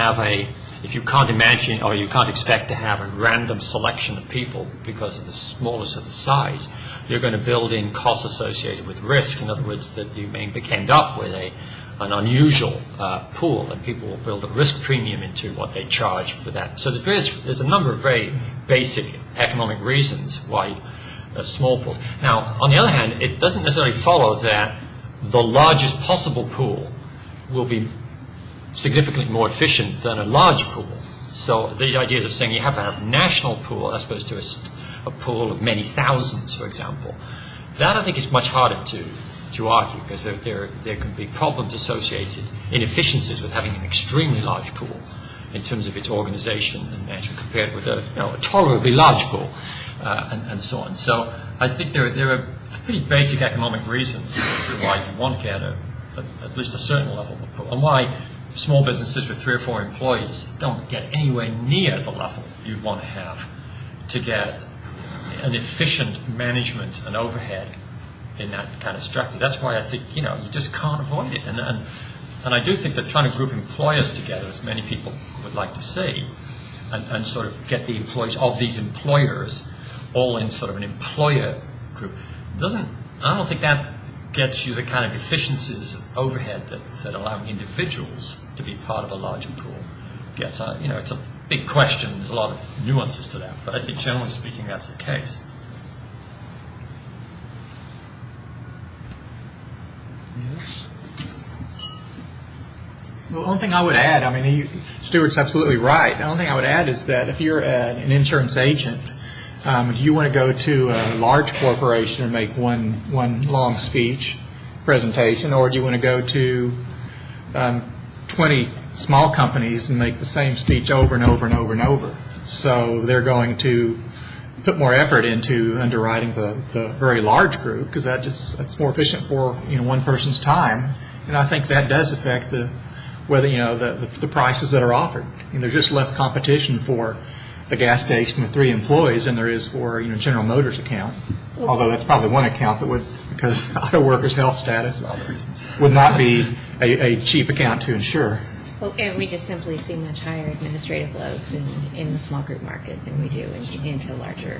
can't imagine or you can't expect to have a random selection of people because of the smallness of the size, you're going to build in costs associated with risk. In other words, that you may end up with an unusual pool, and people will build a risk premium into what they charge for that. So there's a number of very basic economic reasons why small pools. Now, on the other hand, it doesn't necessarily follow that the largest possible pool will be significantly more efficient than a large pool. So these ideas of saying you have to have a national pool as opposed to a pool of many thousands, for example, that I think is much harder to argue, because there can be problems associated, inefficiencies with having an extremely large pool in terms of its organization and management compared with a tolerably large pool, and so on. So I think there are pretty basic economic reasons as to why you want to get at least a certain level of pool, and why small businesses with 3 or 4 employees don't get anywhere near the level you'd want to have to get an efficient management and overhead in that kind of structure. That's why I think, you just can't avoid it. And I do think that trying to group employers together, as many people would like to see, and sort of get the employees of these employers all in sort of an employer group, I don't think that gets you the kind of efficiencies of overhead that allowing individuals to be part of a larger pool gets. It's a big question. There's a lot of nuances to that, but I think generally speaking that's the case. Yes. Well, the only thing I would add, Stuart's absolutely right. The only thing I would add is that if you're an insurance agent, do you want to go to a large corporation and make one long speech presentation, or do you want to go to 20 small companies and make the same speech over and over and over and over? So they're going to put more effort into underwriting the very large group, because that's more efficient for one person's time, and I think that does affect the prices that are offered. There's just less competition for the gas station with 3 employees than there is for General Motors account. Although that's probably one account that would, because auto workers' health status would not be a cheap account to insure. Well, and we just simply see much higher administrative loads in the small group market than we do into larger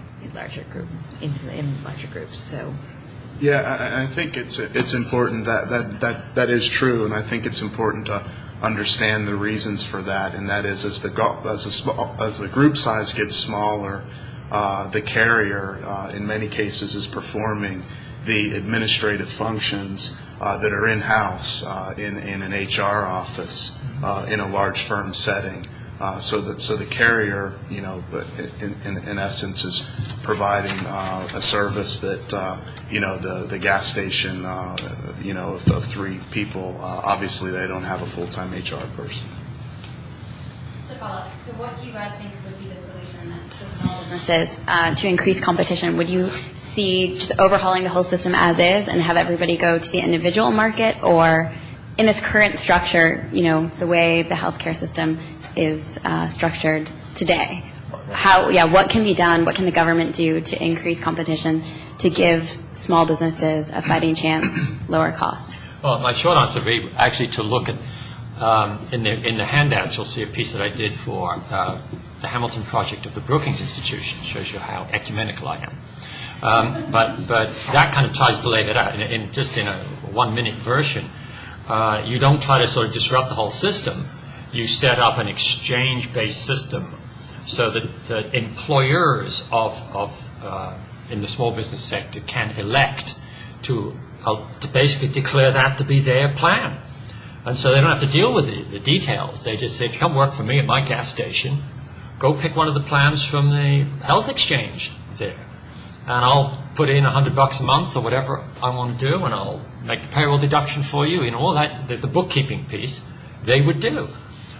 groups. So. Yeah, I think it's important that is true, and I think it's important to understand the reasons for that. And that is, as the group size gets smaller, the carrier in many cases is performing the administrative functions that are in-house in an HR office in a large firm setting. So the carrier, in essence, is providing a service that the gas station, of 3 people, obviously they don't have a full-time HR person. To follow up, so what do you guys think would be the solution to small businesses to increase competition? Would you see just overhauling the whole system as is and have everybody go to the individual market, or in this current structure, the way the healthcare system is structured today? What can be done? What can the government do to increase competition, to give small businesses a fighting chance, lower costs? Well, my short answer would be actually to look at in the handouts. You'll see a piece that I did for the Hamilton project of the Brookings Institution. It shows you how ecumenical I am. But that kind of tries to lay that out in a 1-minute version. You don't try to sort of disrupt the whole system. You set up an exchange-based system so that employers in the small business sector can elect to basically declare that to be their plan. And so they don't have to deal with the details. They just say, if you come work for me at my gas station, go pick one of the plans from the health exchange there. And I'll put in $100 a month or whatever I want to do, and I'll make the payroll deduction for you, all that, the bookkeeping piece, they would do.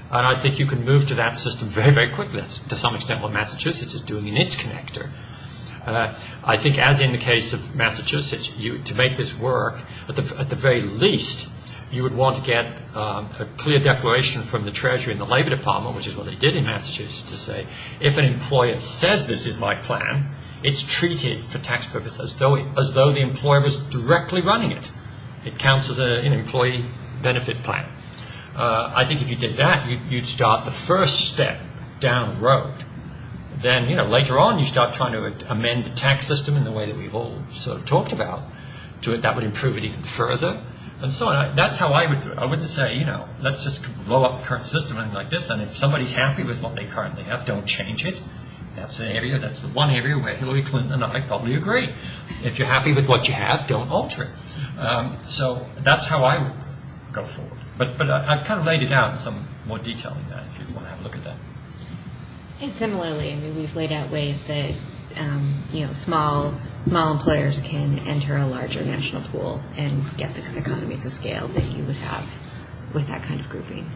And I think you can move to that system very, very quickly. That's to some extent what Massachusetts is doing in its connector. I think, as in the case of Massachusetts, to make this work, at the very least, you would want to get a clear declaration from the Treasury and the Labor Department, which is what they did in Massachusetts, to say, if an employer says this is my plan, it's treated for tax purposes as though the employer was directly running it. It counts as an employee benefit plan. I think if you did that, you'd start the first step down the road. Then, later on, you start trying to amend the tax system in the way that we've all sort of talked about. That would improve it even further, and so on. That's how I would do it. I wouldn't say, let's just blow up the current system and like this. And if somebody's happy with what they currently have, don't change it. That's the one area where Hillary Clinton and I probably agree. If you're happy with what you have, don't alter it. So that's how I would go forward. But I've kind of laid it out in some more detail than that, if you want to have a look at that. And similarly, we've laid out ways that small employers can enter a larger national pool and get the economies of scale that you would have with that kind of grouping.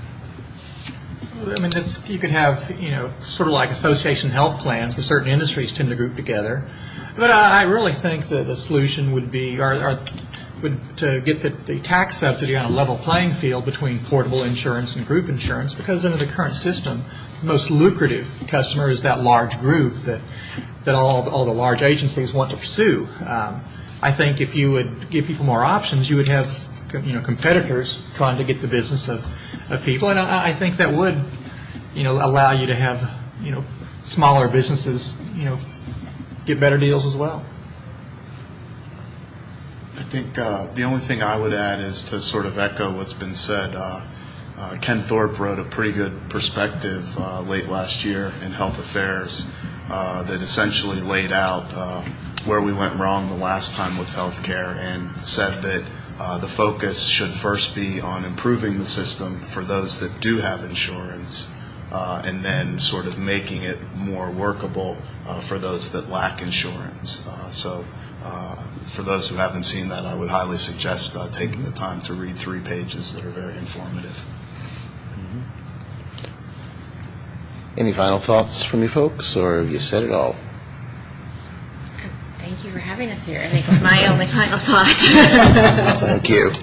You could have, sort of like association health plans, where certain industries tend to group together. But I really think that the solution would be, to get the tax subsidy on a level playing field between portable insurance and group insurance, because under the current system, the most lucrative customer is that large group that all the large agencies want to pursue. I think if you would give people more options, you would have competitors trying to get the business of people, and I think that would allow you to have smaller businesses get better deals as well. I think the only thing I would add is to sort of echo what's been said. Ken Thorpe wrote a pretty good perspective late last year in Health Affairs that essentially laid out where we went wrong the last time with healthcare, and said that the focus should first be on improving the system for those that do have insurance, and then sort of making it more workable for those that lack insurance. So for those who haven't seen that, I would highly suggest taking the time to read 3 pages that are very informative. Any final thoughts from you folks, or have you said it all? Thank you for having us here. I think it's my only final thought. Thank you.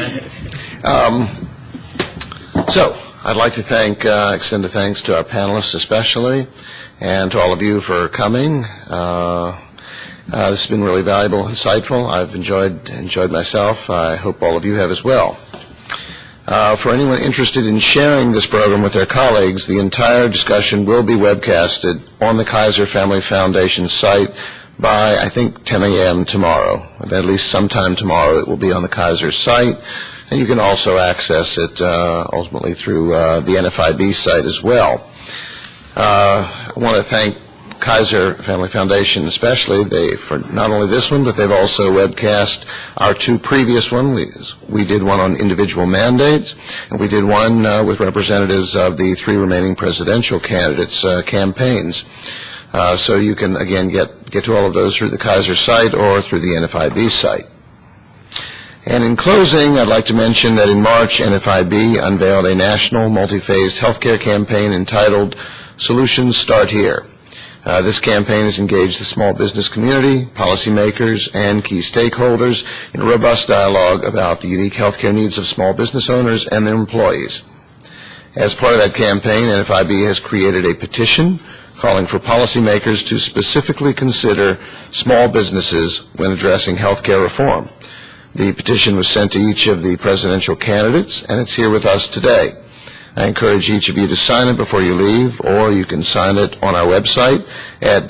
So I'd like to extend a thanks to our panelists especially, and to all of you for coming. This has been really valuable, insightful. I've enjoyed myself. I hope all of you have as well. For anyone interested in sharing this program with their colleagues, the entire discussion will be webcasted on the Kaiser Family Foundation site by, I think, 10 a.m. tomorrow. At least sometime tomorrow it will be on the Kaiser site. And you can also access it ultimately through the NFIB site as well. I want to thank Kaiser Family Foundation especially for not only this one, but they've also webcast our 2 previous ones. We did one on individual mandates, and we did one with representatives of the 3 remaining presidential candidates' campaigns. So you can, again, get to all of those through the Kaiser site or through the NFIB site. And in closing, I'd like to mention that in March, NFIB unveiled a national multi-phased healthcare campaign entitled Solutions Start Here. This campaign has engaged the small business community, policymakers, and key stakeholders in a robust dialogue about the unique healthcare needs of small business owners and their employees. As part of that campaign, NFIB has created a petition calling for policymakers to specifically consider small businesses when addressing healthcare reform. The petition was sent to each of the presidential candidates, and it's here with us today. I encourage each of you to sign it before you leave, or you can sign it on our website at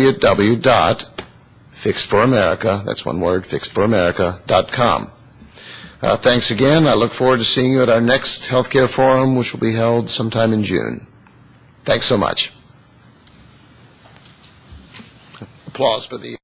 www.fixedforamerica, that's one word, fixedforamerica.com. Thanks again. I look forward to seeing you at our next healthcare forum, which will be held sometime in June. Thanks so much. Applause for the